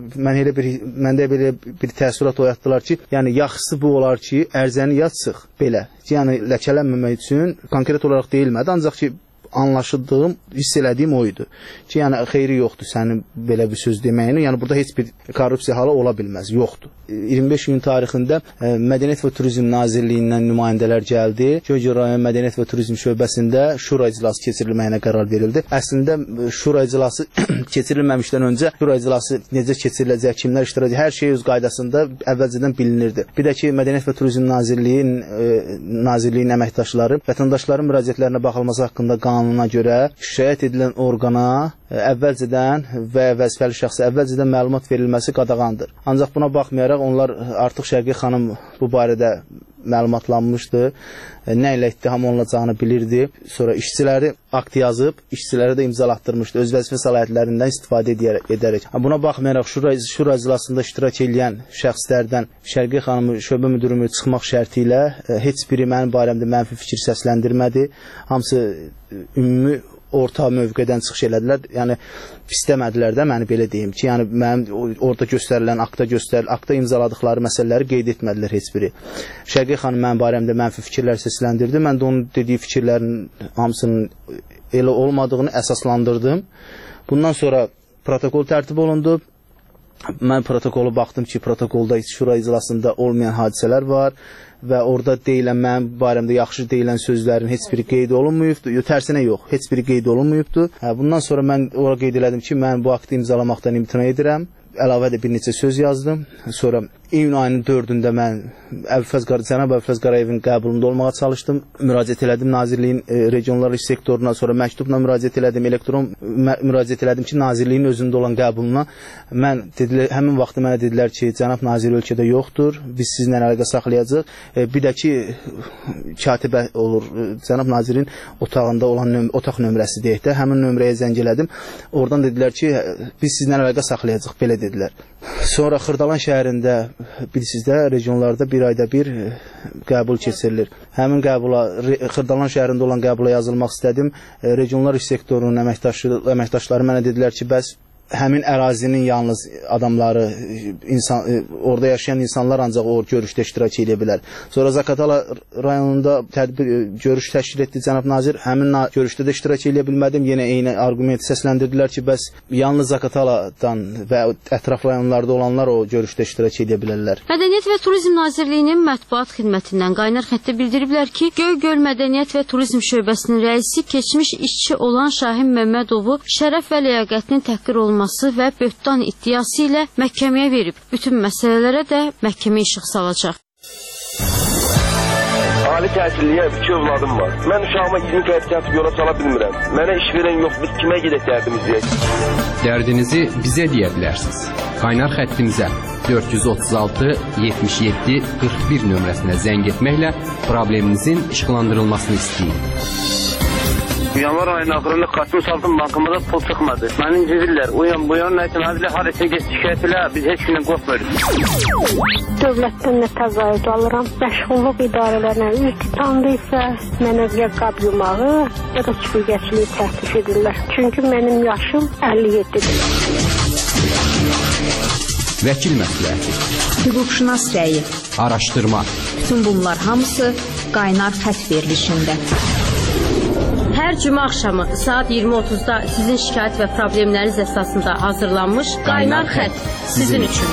məndə belə bir təəssürat oyatdılar ki, yəni yaxşısı bu olar ki, ərizəni yazsıq belə. Yəni ləkələnməmək üçün konkret olaraq deyilmədi, ancaq ki anlaşıldığım, hiss elədiyim o idi. Ki, yəni, xeyri yoxdur sənin belə bir söz deməyinin. Yəni, burada heç bir korrupsiya halı ola bilməz, yoxdur. 25 iyun tarixində Mədəniyyət və Turizm Nazirliyindən nümayəndələr gəldi. Göyçay rayon Mədəniyyət və Turizm şöbəsində şura iclası keçirilməyinə qərar verildi. Əslində, şura iclası keçirilməmişdən öncə şura iclası necə keçiriləcək, kimlər iştirak edəcək, hər şey öz qaydasında əvvəlcədən bilinirdi. Bir də ki, Mədəniyyət və Turizm Nazirliyinin əməkdaşları vətəndaşların müraciətlərinə baxılması haqqında qanuna görə şikayət edilən orqana əvvəlcədən və vəzifəli şəxsə əvvəlcədən məlumat verilməsi qadağandır. Ancaq buna baxmayaraq onlar artıq Şərqi xanım bu barədə məlumatlanmışdı. Nə ilə ittiham olunacağını bilirdi. Sonra işçiləri akt yazıb, işçilərə də imzalatdırmışdı. Öz vəzifə səlahiyyətlərindən istifadə edərək. Buna baxmayaraq şura iclasında iştirak edən şəxslərdən Şərqi xanımı şöbə müdürümü çıxmaq şərti ilə heç biri mənim barəmdə mənfi fikir səsləndirmədi. Hamısı ümumi orta mövqedən çıxış elədilər. Yəni istəmədilər də məni belə deyim ki, yəni mənim orada göstərilən akta imzaladıqları məsələləri qeyd etmədilər heç biri. Şərqi xanım mənim barəmdə mənfi fikirlər səsləndirdi. Mən də onun dediyi fikirlərin hamısının elə olmadığını əsaslandırdım. Bundan sonra protokol tərtib olundu. Mən protokolu baxdım ki, protokolda şura iclasında olmayan hadisələr var və orada deyilən, mənim barəmdə yaxşı deyilən sözlərin heç biri qeyd olunmuyubdur. Tərsinə yox, heç biri qeyd olunmuyubdur. Bundan sonra mən ora qeyd elədim ki, mən bu aktı imzalamaqdan imtina edirəm. Əlavə də bir neçə söz yazdım. Sonra İyun ayının 4-də mən cənab Əlfəz Qarayevin qəbulunda olmağa çalışdım. Müraciət elədim Nazirliyin regionlar iş sektoruna, sonra məktubla müraciət elədim, elektron müraciət elədim ki, Nazirliyin özündə olan qəbuluna. Həmin vaxtda mənə dedilər ki, cənab Nazir ölkədə yoxdur, biz sizinlə əlaqə saxlayacaq. Bir də ki, katibə olur, cənab Nazirin otağında olan otaq nömrəsi deyək də, həmin nömrəyə zəng elədim. Oradan dedilər ki, biz sizinlə əlaqə saxlayacaq, belə dedilər. Sonra Xırdalan şəhərində bilirsiniz də, regionlarda bir ayda bir qəbul keçirilir. Həmin qəbula, Xırdalan şəhərində olan qəbula yazılmaq istədim. Regionlar iş sektorunun əməkdaşları mənə dedilər ki, bəs həmin ərazinin yalnız adamları, orada yaşayan insanlar ancaq o görüşdə iştirak edə bilər. Sonra Zaqatala rayonunda görüş təşkil etdi cənab Nazir. Həmin görüşdə də iştirak edə bilmədim. Yenə eyni argumenti səsləndirdilər ki, bəs yalnız Zaqataladan və ətraf rayonlarda olanlar o görüşdə iştirak edə bilərlər. Mədəniyyət və Turizm Nazirliyinin mətbuat xidmətindən qaynar xəttə bildiriblər ki, Göygöl Mədəniyyət və Turizm şöbəsinin rəisi keçmiş işçi olan Şahin Məmmədovu şərəf və ləyaqətinin təhqir olunması və böhtan iddiası ilə məhkəməyə verib. Bütün məsələlərə də məhkəmə işıq salacaq. Ali təhsilliyə 2 övladım var. Mən uşağıma 20 qəpik atıb yola sala bilmirəm. Mənə iş verən yox, biz kimə gedək dərdimizi? Dərdinizi bizə deyə bilərsiniz. Qaynar xəttimizə 436 77 41 nömrəsinə zəng etməklə probleminizin işıqlandırılmasını istəyin. Yanvar ayının axırında kartımı saldım, bankamda pul çıxmadı. Məni incidirlər. Bu yan nəyəcəm, hədilə harisə geç şikayət elə, biz heç gündən qorxmuyoruz. Dövlətdən nə təqaüd alıram. Məşğulluq idarələrinə iltitamda isə mənə ya qab yumağı, ya da süpürgəçiliyi təklif edirlər. Çünki mənim yaşım 57-dir. Vəkil məsləhəti, hüquqşünas rəyi, araşdırma. Bütün bunlar hamısı qaynar xətt verilişində. Hər cümə axşamı saat 20:30-da sizin şikayət və problemləriniz əsasında hazırlanmış Qaynar Xətt sizin üçün.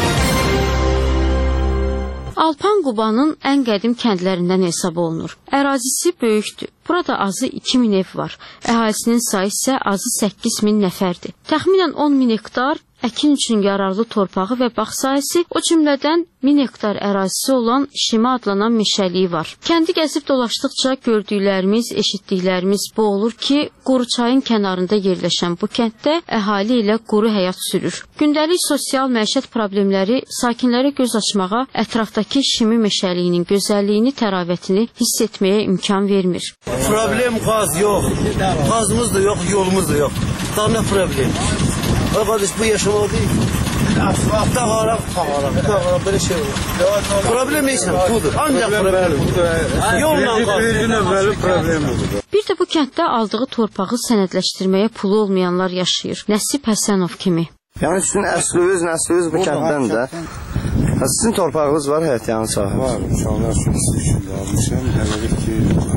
Alpan Qubanın ən qədim kəndlərindən hesab olunur. Ərazisi böyükdür. Burada azı 2000 ev var. Əhalisinin sayı isə azı 8000 nəfərdir. Təxminən 10.000 hektar əkin üçün yararlı torpağı və bağ sahəsi, o cümlədən 1000 hektar ərazisi olan Şimə adlanan meşəliyi var. Kəndi gəzib dolaşdıqca gördüklərimiz, eşitdiklərimiz bu olur ki, Quruçayın kənarında yerləşən bu kənddə əhali ilə quru həyat sürür. Gündəlik sosial məişət problemləri sakinlərə göz açmağa, ətrafdakı Şimi meşəliyinin gözəlliyini, təravətini hiss etməyə imkan vermir. Problem qaz yox, qazımız da yox, yolumuz da yox. Daha nə problem? Arkadaş bu yaşamak değil. Dağarak, böyle şey olur. Problem neyse budur. Ancak problem. Yolla problem. Bir də bu kənddə aldığı torpağı sənədləşdirməyə pulu olmayanlar yaşayır. Nəsib Həsənov kimi. Yəni sizin əsliniz bu kənddən də. Sizin torpağınız var həyat yanı sahib? Var, uşaqlar üçün almışam. Hələlik ki,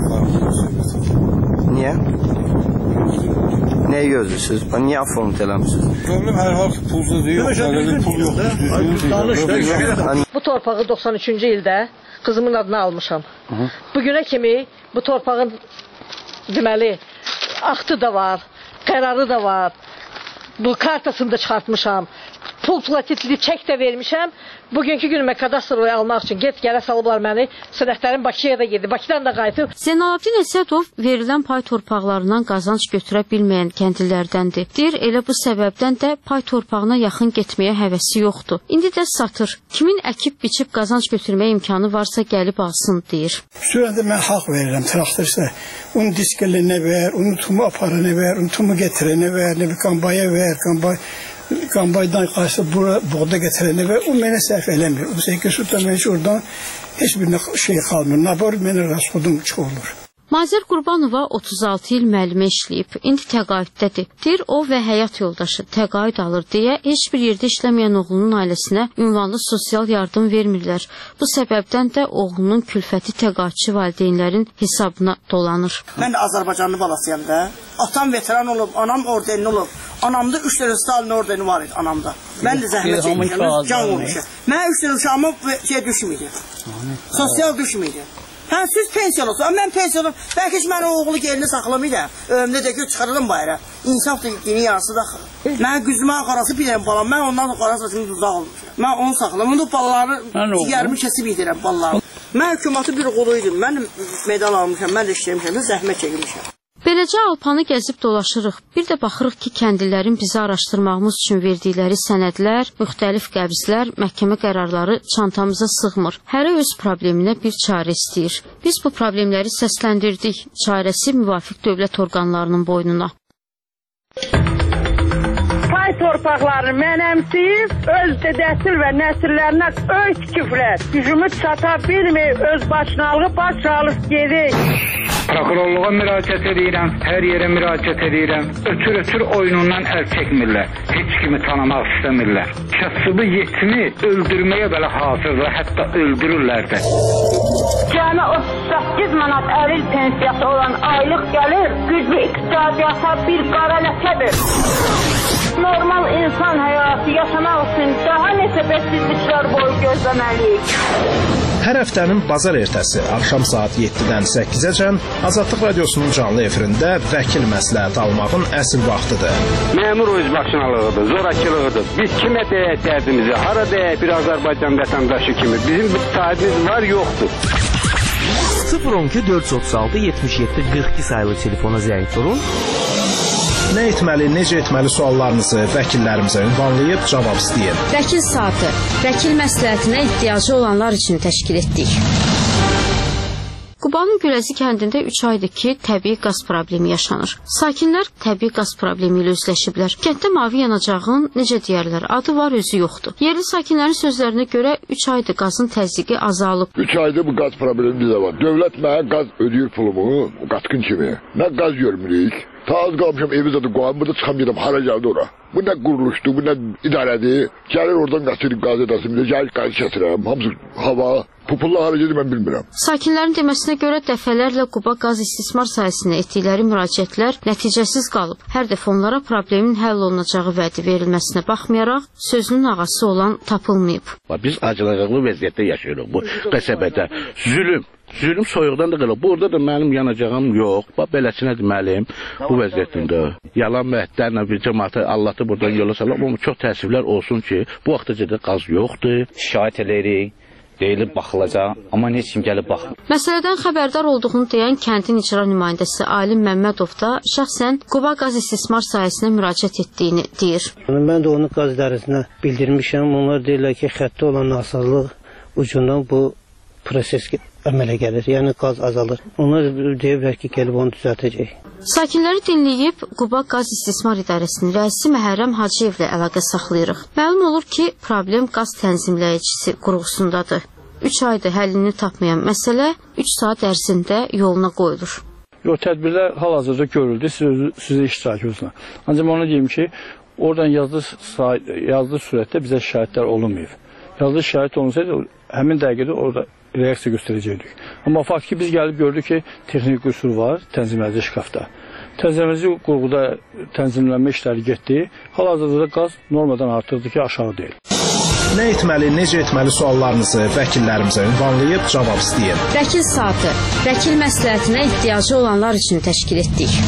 niyə? Nəyi gözlüsünüz? Niyə afformat eləmişsiniz? Problem hər halk pulsuz yox, hələlik pul yox. Bu torpağı 93-cü ildə qızımın adına almışam. Bugünə kimi bu torpağın deməli, axtı da var, qərarı da var. Bu kartasını da çıxartmışam. Pul platitli çək də vermişəm. Bugünkü günümə kadastroyu almaq üçün get-gələ salıblar məni. Sənədlərim Bakıya da gedir. Bakıdan da qayıtıb. Zeynalabdin Əsədov verilən pay torpaqlarından qazanc götürə bilməyən kəndlilərdəndir. Deyir, elə bu səbəbdən də pay torpağına yaxın getməyə həvəsi yoxdur. İndi də satır. Kimin əkib-biçib qazanc götürməyə imkanı varsa gəlib alsın, deyir. Sürəndə mən haqq verirəm traktorsa. Onu diskəlinə ver, onu tumu aparanə ver, onu tumu getirənə ver, nə bir kambaya ver, kambaydan qarşı buğda getirənə və o mənə sərf eləmir. O səki sütdə mən oradan heç bir şey qalmır. Nabor mənə rəsxudum çıxılır. Mazər Qurbanova 36 il müəllimə işləyib. İndi təqaüddədir. Deyir, o və həyat yoldaşı təqaüd alır deyə heç bir yerdə işləməyən oğlunun ailəsinə ünvanlı sosial yardım vermirlər. Bu səbəbdən də oğlunun külfəti təqaüdçü valideynlərin hesabına dolanır. Mən də Azərbaycanlı balasıyam da. Atam veteran olub, anam ordenli olub. Anamda 3 dənə Stalin ordeni var idi anamda. Mən də zəhmət çəkmişəm, can olmuşam. Mən 3 dənə uşağıma şey düşməyəcək. Sosial düşməyəcək. Hə, siz pensiyalırsınız. Mən pensiyalı, bəlkə ki, mən o oğlu gelini saxlamayla, ömrümdə də ki, çıxarırım bayra. İnsaf da yeni yarısı da axır. Mən güzümə qarası bir dənə balam, mən ondan qara saçımı uzaq olmuşam. Mən onu saxladım. Onu balaları, digərimi kəsib yedirəm balaları. Mən hökumatı bir qoluydum, mən medal almışam, mən də işləmişəm, zəhmət çəkilmişəm. Beləcə Alpanı gəzib dolaşırıq. Bir də baxırıq ki, kəndlilərin bizi araşdırmağımız üçün verdikləri sənədlər, müxtəlif qəbzlər, məhkəmə qərarları çantamıza sığmır. Hərə öz probleminə bir çarə istəyir. Biz bu problemləri səsləndirdik. Çarəsi müvafiq dövlət orqanlarının boynuna. Pay torpaqlarını mənəmsiyib, öz dədəsil və nəsillərinə öz küfrət. Gücümü çata bilməyib, öz başınalığı baş alıb gedik. Prokurorluğa müraciət edirəm, hər yerə müraciət edirəm. Ötür oyunundan əl çəkmirlər. Heç kimi tanımaq istəmirlər. Kasıbı yetimi öldürməyə belə hazırdır, hətta öldürürlər də. Cəmi 38 manat əril pensiyası olan aylıq gəlir, güclü iqtisadiyyata bir qara ləkədir. Normal insan həyatı yaşamaq üçün daha neçə bədsizliklər boyu gözləməliyik. Hər həftənin bazar ertəsi axşam saat 7-dən 8-əcən Azadlıq Radiosunun canlı efirində vəkil məsləhət almağın əsl vaxtıdır. Məmur özbaşınalığıdır, zorakılığıdır. Biz kimə deyək dərdimizi, hara deyək bir Azərbaycan vətəndaşı kimi. Bizim bir sahibimiz var, yoxdur. 012 436 77 42 sayılı telefona zəng vurun. Nə etməli, necə etməli suallarınızı vəkillərimizə ünvanlayıb cavab istəyin. Vəkil saatı, vəkil məsləhətinə ehtiyacı olanlar üçün təşkil etdik. Qubanın Gürəzi kəndində 3 aydır ki, təbii qaz problemi yaşanır. Sakinlər təbii qaz problemi ilə üzləşiblər. Kənddə mavi yanacağın, necə deyərlər, adı var, özü yoxdur. Yerli sakinlərin sözlərinə görə 3 aydır qazın təzyiqi azalıb. 3 aydır bu qaz problemi bizə var. Dövlət mənə qaz ödəyir pulumu, qatqın kimi. Nə qaz görmürük. Ta az qalmışam evi zaten qoyam, burada çıxamayacam, hara gəldi ora. Bu nə quruluşdur, bu nə idarədir. Gəlir oradan qaçırıq qaz edəsim, gəlir qaz kəsirəm, hamısı hava, pupulla hara gedir mən bilmirəm. Sakinlərin deməsinə görə dəfələrlə Quba qaz istismar sahəsinə etdikləri müraciətlər nəticəsiz qalıb. Hər dəfə onlara problemin həll olunacağı vədi verilməsinə baxmayaraq, sözünün ağası olan tapılmayıb. Biz acılığlı vəziyyətdə yaşayırıq bu qəsəbədə. Zülüm soyuqdan da qalıb. Burada da mənim yanacağım yox. Bax, beləsinə deməliyim bu vəziyyətində. Yalan vəhdlərlə bir cəmaatı Allah'ı buradan yola salıb. Amma çox təəssüflər olsun ki, bu vaxtacada qaz yoxdur. Şikayət edirik, deyilib baxılacaq, amma heç kim gəlib baxmır. Məsələdən xəbərdar olduğunu deyən kəndin icra nümayəndəsi Alim Məmmədov da şəxsən Quba qaz istismar sahəsinə müraciət etdiyini deyir. Mən də onu qaz idarəsinə bildirmişəm. Onlar deyirlər ki, xəttə olan nasazlıq ucundan bu proses əmələ gəlir, yəni qaz azalır. Onlar deyiblər ki, gəlib onu düzəltəcək. Sakinləri dinləyib Quba qaz istismar idarəsinin rəisi Məhərrəm Hacıyevlə əlaqə saxlayırıq. Məlum olur ki, problem qaz tənzimləyicisi qurğusundadır. 3 aydır həllini tapmayan məsələ 3 saat ərzində yoluna qoyulur. Tədbirlər hal-hazırda görüldü, sizə iştirakınızla. Ancaq onu deyim ki, oradan yazılı surətdə bizə şikayətlər olunmayıb. Yazılı şikayət olunsaydı, həmin dəqiqədə orada reaksiya göstərəcəkdik. Amma fakt ki, biz gəlib gördük ki, texnik qüsur var tənzimləyici şkafda. Tənzimləyici qurğuda tənzimlənmə işləri getdi. Hal-hazırda qaz normadan artıqdır ki, aşağı deyil. Nə etməli, necə etməli suallarınızı vəkillərimizə ünvanlayıb cavab istəyin. Vəkil saatı, vəkil məsləhətinə ehtiyacı olanlar üçün təşkil etdik.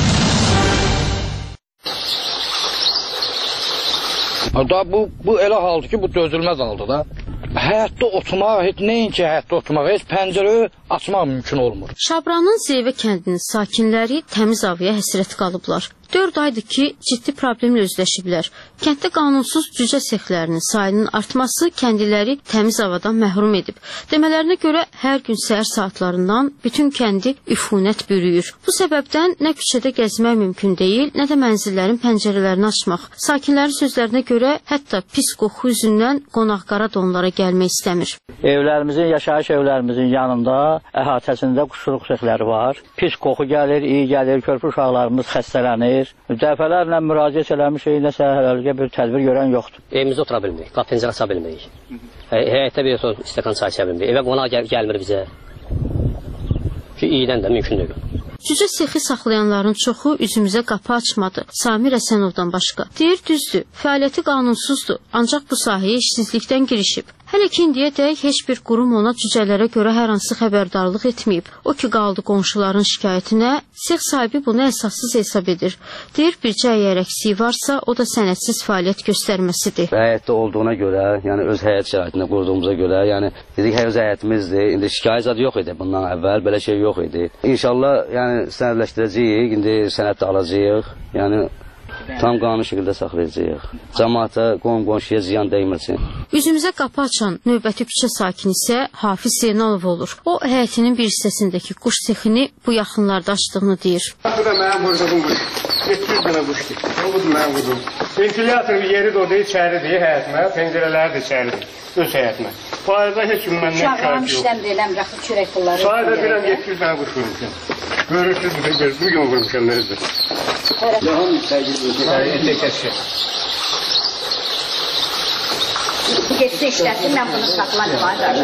Bu elə haldır ki, bu dözülməz haldır da. Həyatda oturmaq, nəinki həyatda oturmaq, heç pəncərə açmaq mümkün olmur. Şabranın Zeyvə kəndinin sakinləri təmiz havaya həsrət qalıblar. 4 aydır ki, ciddi problemlə üzləşiblər. Kənddə qanunsuz cücə sexlərinin sayının artması kəndliləri təmiz havadan məhrum edib. Demələrinə görə hər gün səhər saatlarından bütün kəndi üfunət bürüyür. Bu səbəbdən nə küçədə gəzmək mümkün deyil, nə də mənzillərin pəncərələrini açmaq. Sakinlərin sözlərinə görə hətta pis qoxu üzündən qonaq-qara da onlara gəlmək istəmir. Evlərimizin, yaşayış evlərimizin yanında əhatəsində quşluq sexləri var. Pis qoxu gəlir, iyi gəlir, körpü uşaqlarımız xəstələnir. Dəfələrlə müraciət eləmişik, nəsə hələ bir tədbir görən yoxdur. Evimizdə otura bilmirik, qapı pəncərə aça bilmirik. Həyətdə bir stəkan çay içə bilmirik. Evə qonaq gəlmir bizə. Ki, iyidən də mümkün deyil. Cücə sexi saxlayanların çoxu üzümüzə qapı açmadı. Samir Əsənovdan başqa. Deyir düzdür, fəaliyyəti qanunsuzdur, ancaq bu sahəyə işsizlikdən girişib. Hələ ki indiyədək heç bir qurum ona cücələrə görə hər hansı xəbərdarlıq etməyib. O ki qaldı qonşuların şikayətinə, sex sahibi bunu əsassız hesab edir. Deyir, bircə əgər əksiyi varsa, o da sənədsiz fəaliyyət göstərməsidir. Həyətdə olduğuna görə, yəni öz həyət şəraitində qurduğumuza görə, yəni dedik öz həyətimizdir. İndi şikayət zadı yox idi bundan əvvəl, belə şey yox idi. İnşallah, yəni sənədləşdirəcəyik, indi sənəd də alacağıq. Yəni tam qanun şəkildə saxlayacağıq. Cəmaata, qonşuya ziyan dəyməsin. Üzümüzə qapı açan növbəti küçə sakini isə Hafiz Zeynalov olur. O, həyətinin bir hissəsindəki quş sexini bu yaxınlarda açdığını deyir. Bu da mənim vurduğum quş. 700 dənə quşdur. O budur mənim vurduğum. Ventilator yeri də o da içəridir həyətimə, pəncərələri də içəridir. Öz həyətimə. Bu arada heç kim məndən şikayət yox. Sayıda biləm 700 dənə quş vurmuşam. Görürsünüz, bugün vurmuşam nəridir. Yahan təşkil. Getsə işləsin, mən bunu saxladım.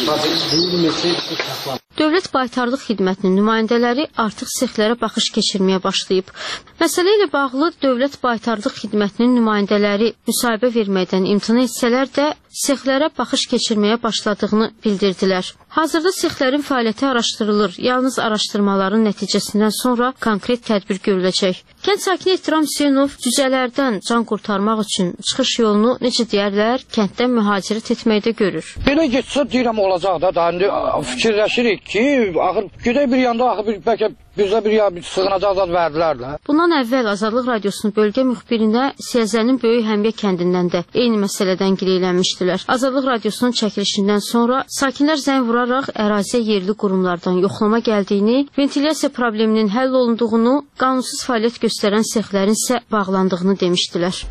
Dövlət Baytarlıq Xidmətinin nümayəndələri artıq sexlərə baxış keçirməyə başlayıb. Məsələ ilə bağlı Dövlət Baytarlıq Xidmətinin nümayəndələri müsahibə verməkdən imtina etsələr də sexlərə baxış keçirməyə başladığını bildirdilər. Hazırda sexlərin fəaliyyəti araşdırılır. Yalnız araşdırmaların nəticəsindən sonra konkret tədbir görüləcək. Kənd sakini Ehtiram Hüseynov cücələrdən can qurtarmaq üçün çıxış yolunu necə deyərlər, kənddən mühacirət etməkdə görür. Belə getsə deyirəm olacaq da, daha indi fikirləşirik ki, axır gedək bir yanda axır bəlkə bizə bir sığınacaq zad verdilər də. Bundan əvvəl Azadlıq Radiosunun bölgə müxbirinə Siyəzənin Böyük Həmiyə kəndindən də eyni məsələdən gileylənmişdilər. Azadlıq Radiosunun çəkilişindən sonra sakinlər zəng vuraraq əraziyə yerli qurumlardan yoxlama gəldiyini, ventilyasiya probleminin həll olunduğunu, qanunsuz fəaliyyət göstərən sexlərin isə bağlandığını demişdilər.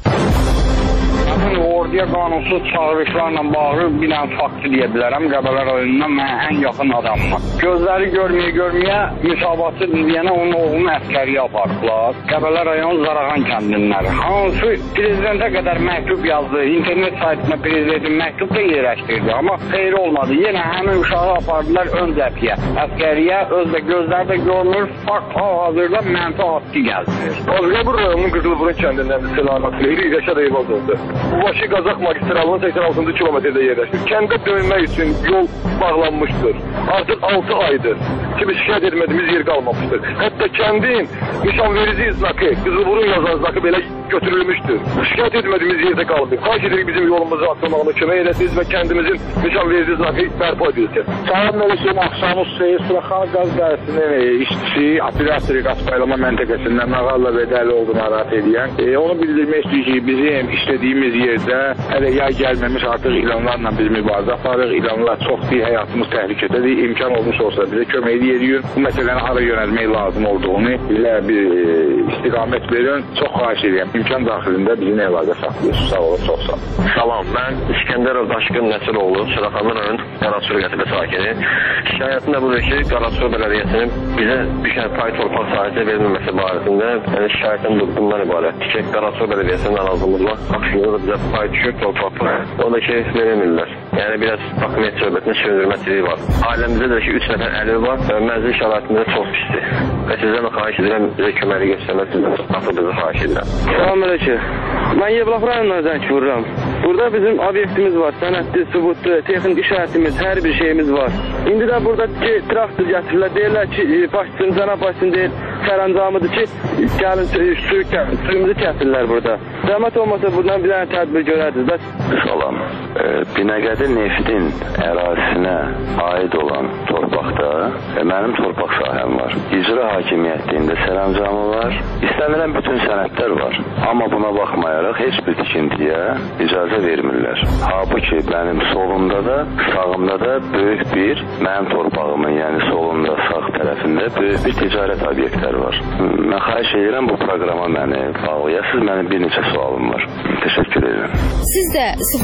Orduya qanunsuz çağırışlarla bağlı bir dənə faktı deyə bilərəm. Qəbələ rayonundan mən ən yaxın adamım. Gözləri görməyə müsabatı deyənə onun oğlunu əskəriyə apardılar. Qəbələ rayon Zarağan kəndinləri. Hansı prezidentə qədər məktub yazdı. İnternet saytına prezidentin məktub da yerləşdirdi. Amma xeyri olmadı. Yenə həmin uşağı apardılar ön cəbhəyə. Əskəriyə özdə gözlər də görmür. Fakt hal-hazırda mənfi haqqı gəldirir. Azqabur rayonunun Qızılburun kəndindən selamat Leyli Rəşad Eyvaz oldu. Başı Qazaq magistralının 86-cı kilometrdə yerləşir. Kəndə dönmək üçün yol bağlanmışdır. Artıq 6 aydır ki, biz şikayət etmədiyimiz yer qalmamışdır. Hətta kəndin nişanverici znakı, Qızılburun yazan znakı belə götürülmüşdür. Şikayət etmədiyimiz yerdə qalıb. Xahiş edirik bizim yolumuzu açılmağına kömək edəsiniz və kəndimizin nişanverici znakı bərpa edilsin. Sağ Mələkənin Axşamuz Suraxan qaz dərsinin işçisi, operatori qaz paylama məntəqəsindən Nağalla və Dəli oldu narahat edən. Onu bildirmək istəyir ki, bizim işlədiyimiz yerdə hələ yay gəlməmiş artıq ilanlarla biz mübarizə aparırıq. İlanlar çoxdur, həyatımız təhlükədədir. İmkan olmuş olsa bizə kömək edirik. Bu məsələni hara yönəlmək lazım olduğunu bizə bir istiqamət verin. Çox xahiş edirəm. İmkan daxilində bizim əlaqə saxlayırsınız. Sağ olun, çox sağ olun. Salam, mən İskəndərov Daşqın Nəsiroğlu, Suraxanlı rayon Qaraçur qəsəbə sakini. Şikayətim də budur ki, Qaraçur bələdiyyəsinin bizə düşən pay torpaq sahəsi verilməməsi barəsində şikayətim bundan ibarətdir ki, Qaraçur bələdiyyəsinin narazılığıyla aksiyonda da bizə pay düşür torpaqlar. O da ki, verilmirlər. Yəni biraz hakimiyyət söhbətinin söndürməsiliyi var. Ailəmizdə də ki, 3 nəfər əliv var və mənzil şəraitində çox pisdir. Və sizdən də xahiş edirəm, bizə köməkli göstərmək sizdən atılığınızı xahiş edirəm. Salam əleykum. Mən Yevlax rayonundan zəng vururam. Burada bizim obyektimiz var, sənədli, sübutlu, texnik işarətimiz, hər bir şeyimiz var. İndi də burada ki, traktor gətirirlər, deyirlər ki, başçısın, cənab başçısın deyir, sərəncamıdır ki, gəlin suyumuzu kəsirlər burada. Zəhmət olmasa buradan bir dənə tədbir görərdiniz. Bəs... Salam. Binəqədi Neftin ərazisinə aid olan torpaqda mənim torpaq sahəm var. İcra hakimiyyətliyində sərəncamı var. İstənilən bütün sənədlər var. Amma buna baxmayaraq heç bir tikintiyə icazə vermirlər. Halbuki mənim solumda da, sağımda da böyük bir mənim torpağımın, yəni solumda, sağ tərəfində böyük bir ticarət obyektləri var. Mən xahiş edirəm bu proqrama məni bağlayasınız. Mənim bir neçə sualım var. Təşəkkür edirəm. Siz də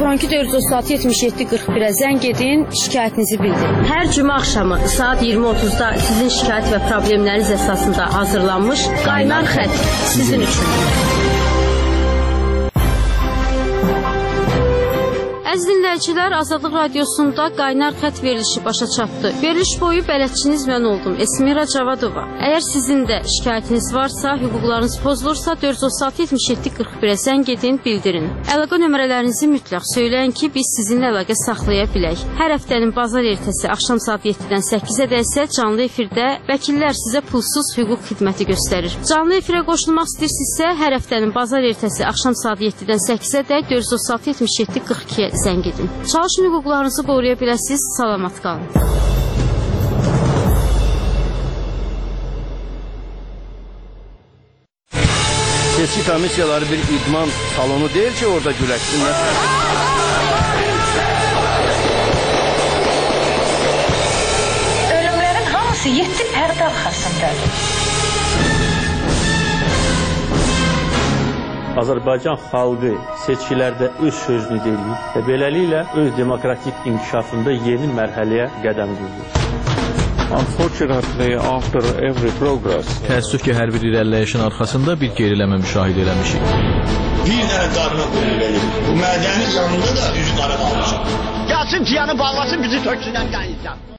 012-436-77-41-ə zəng edin, şikayətinizi bildirin. Hər cümə axşamı saat 20:30-da sizin şikayət və problemləriniz əsasında hazırlanmış Qaynar Xətt sizin üçün. Əziz dinləyicilər, Azadlıq Radiosunda qaynar xətt verilişi başa çatdı. Veriliş boyu bələdçiniz mən oldum, Esmira Cavadova. Əgər sizin də şikayətiniz varsa, hüquqlarınız pozulursa 436-77-41-ə zəng edin, bildirin. Əlaqə nömrələrinizi mütləq söyləyin ki, biz sizinlə əlaqə saxlaya bilək. Hər həftənin bazar ertəsi axşam saat 7-dən 8-ə isə canlı efirdə vəkillər sizə pulsuz hüquq xidməti göstərir. Canlı efirə qoşulmaq istəyirsinizsə, hər həftənin bazar ertəsi axşam saat 7-dən 8-ə də 436-77-42-ə zəng edin. Çalışın hüquqlarınızı qoruya biləsiniz. Salamat qalın. Seçki komissiyaları bir idman salonu deyil ki, orada güləşsinlər. Ölümlərin hamısı 7 pərdə arxasındadır. Azərbaycan xalqı seçkilərdə öz sözünü deyir və beləliklə öz demokratik inkişafında yeni mərhələyə qədəm qoyur. Unfortunately, after every progress, təəssüf ki, hər bir irəliləyişin arxasında bir geriləmə müşahidə eləmişik. Bir dənə qarına qoyulur. Bu mədənin yanında da üzü qara qalmışıq. Gəlsin ciyanı bağlasın, bizi töksünən qan insan.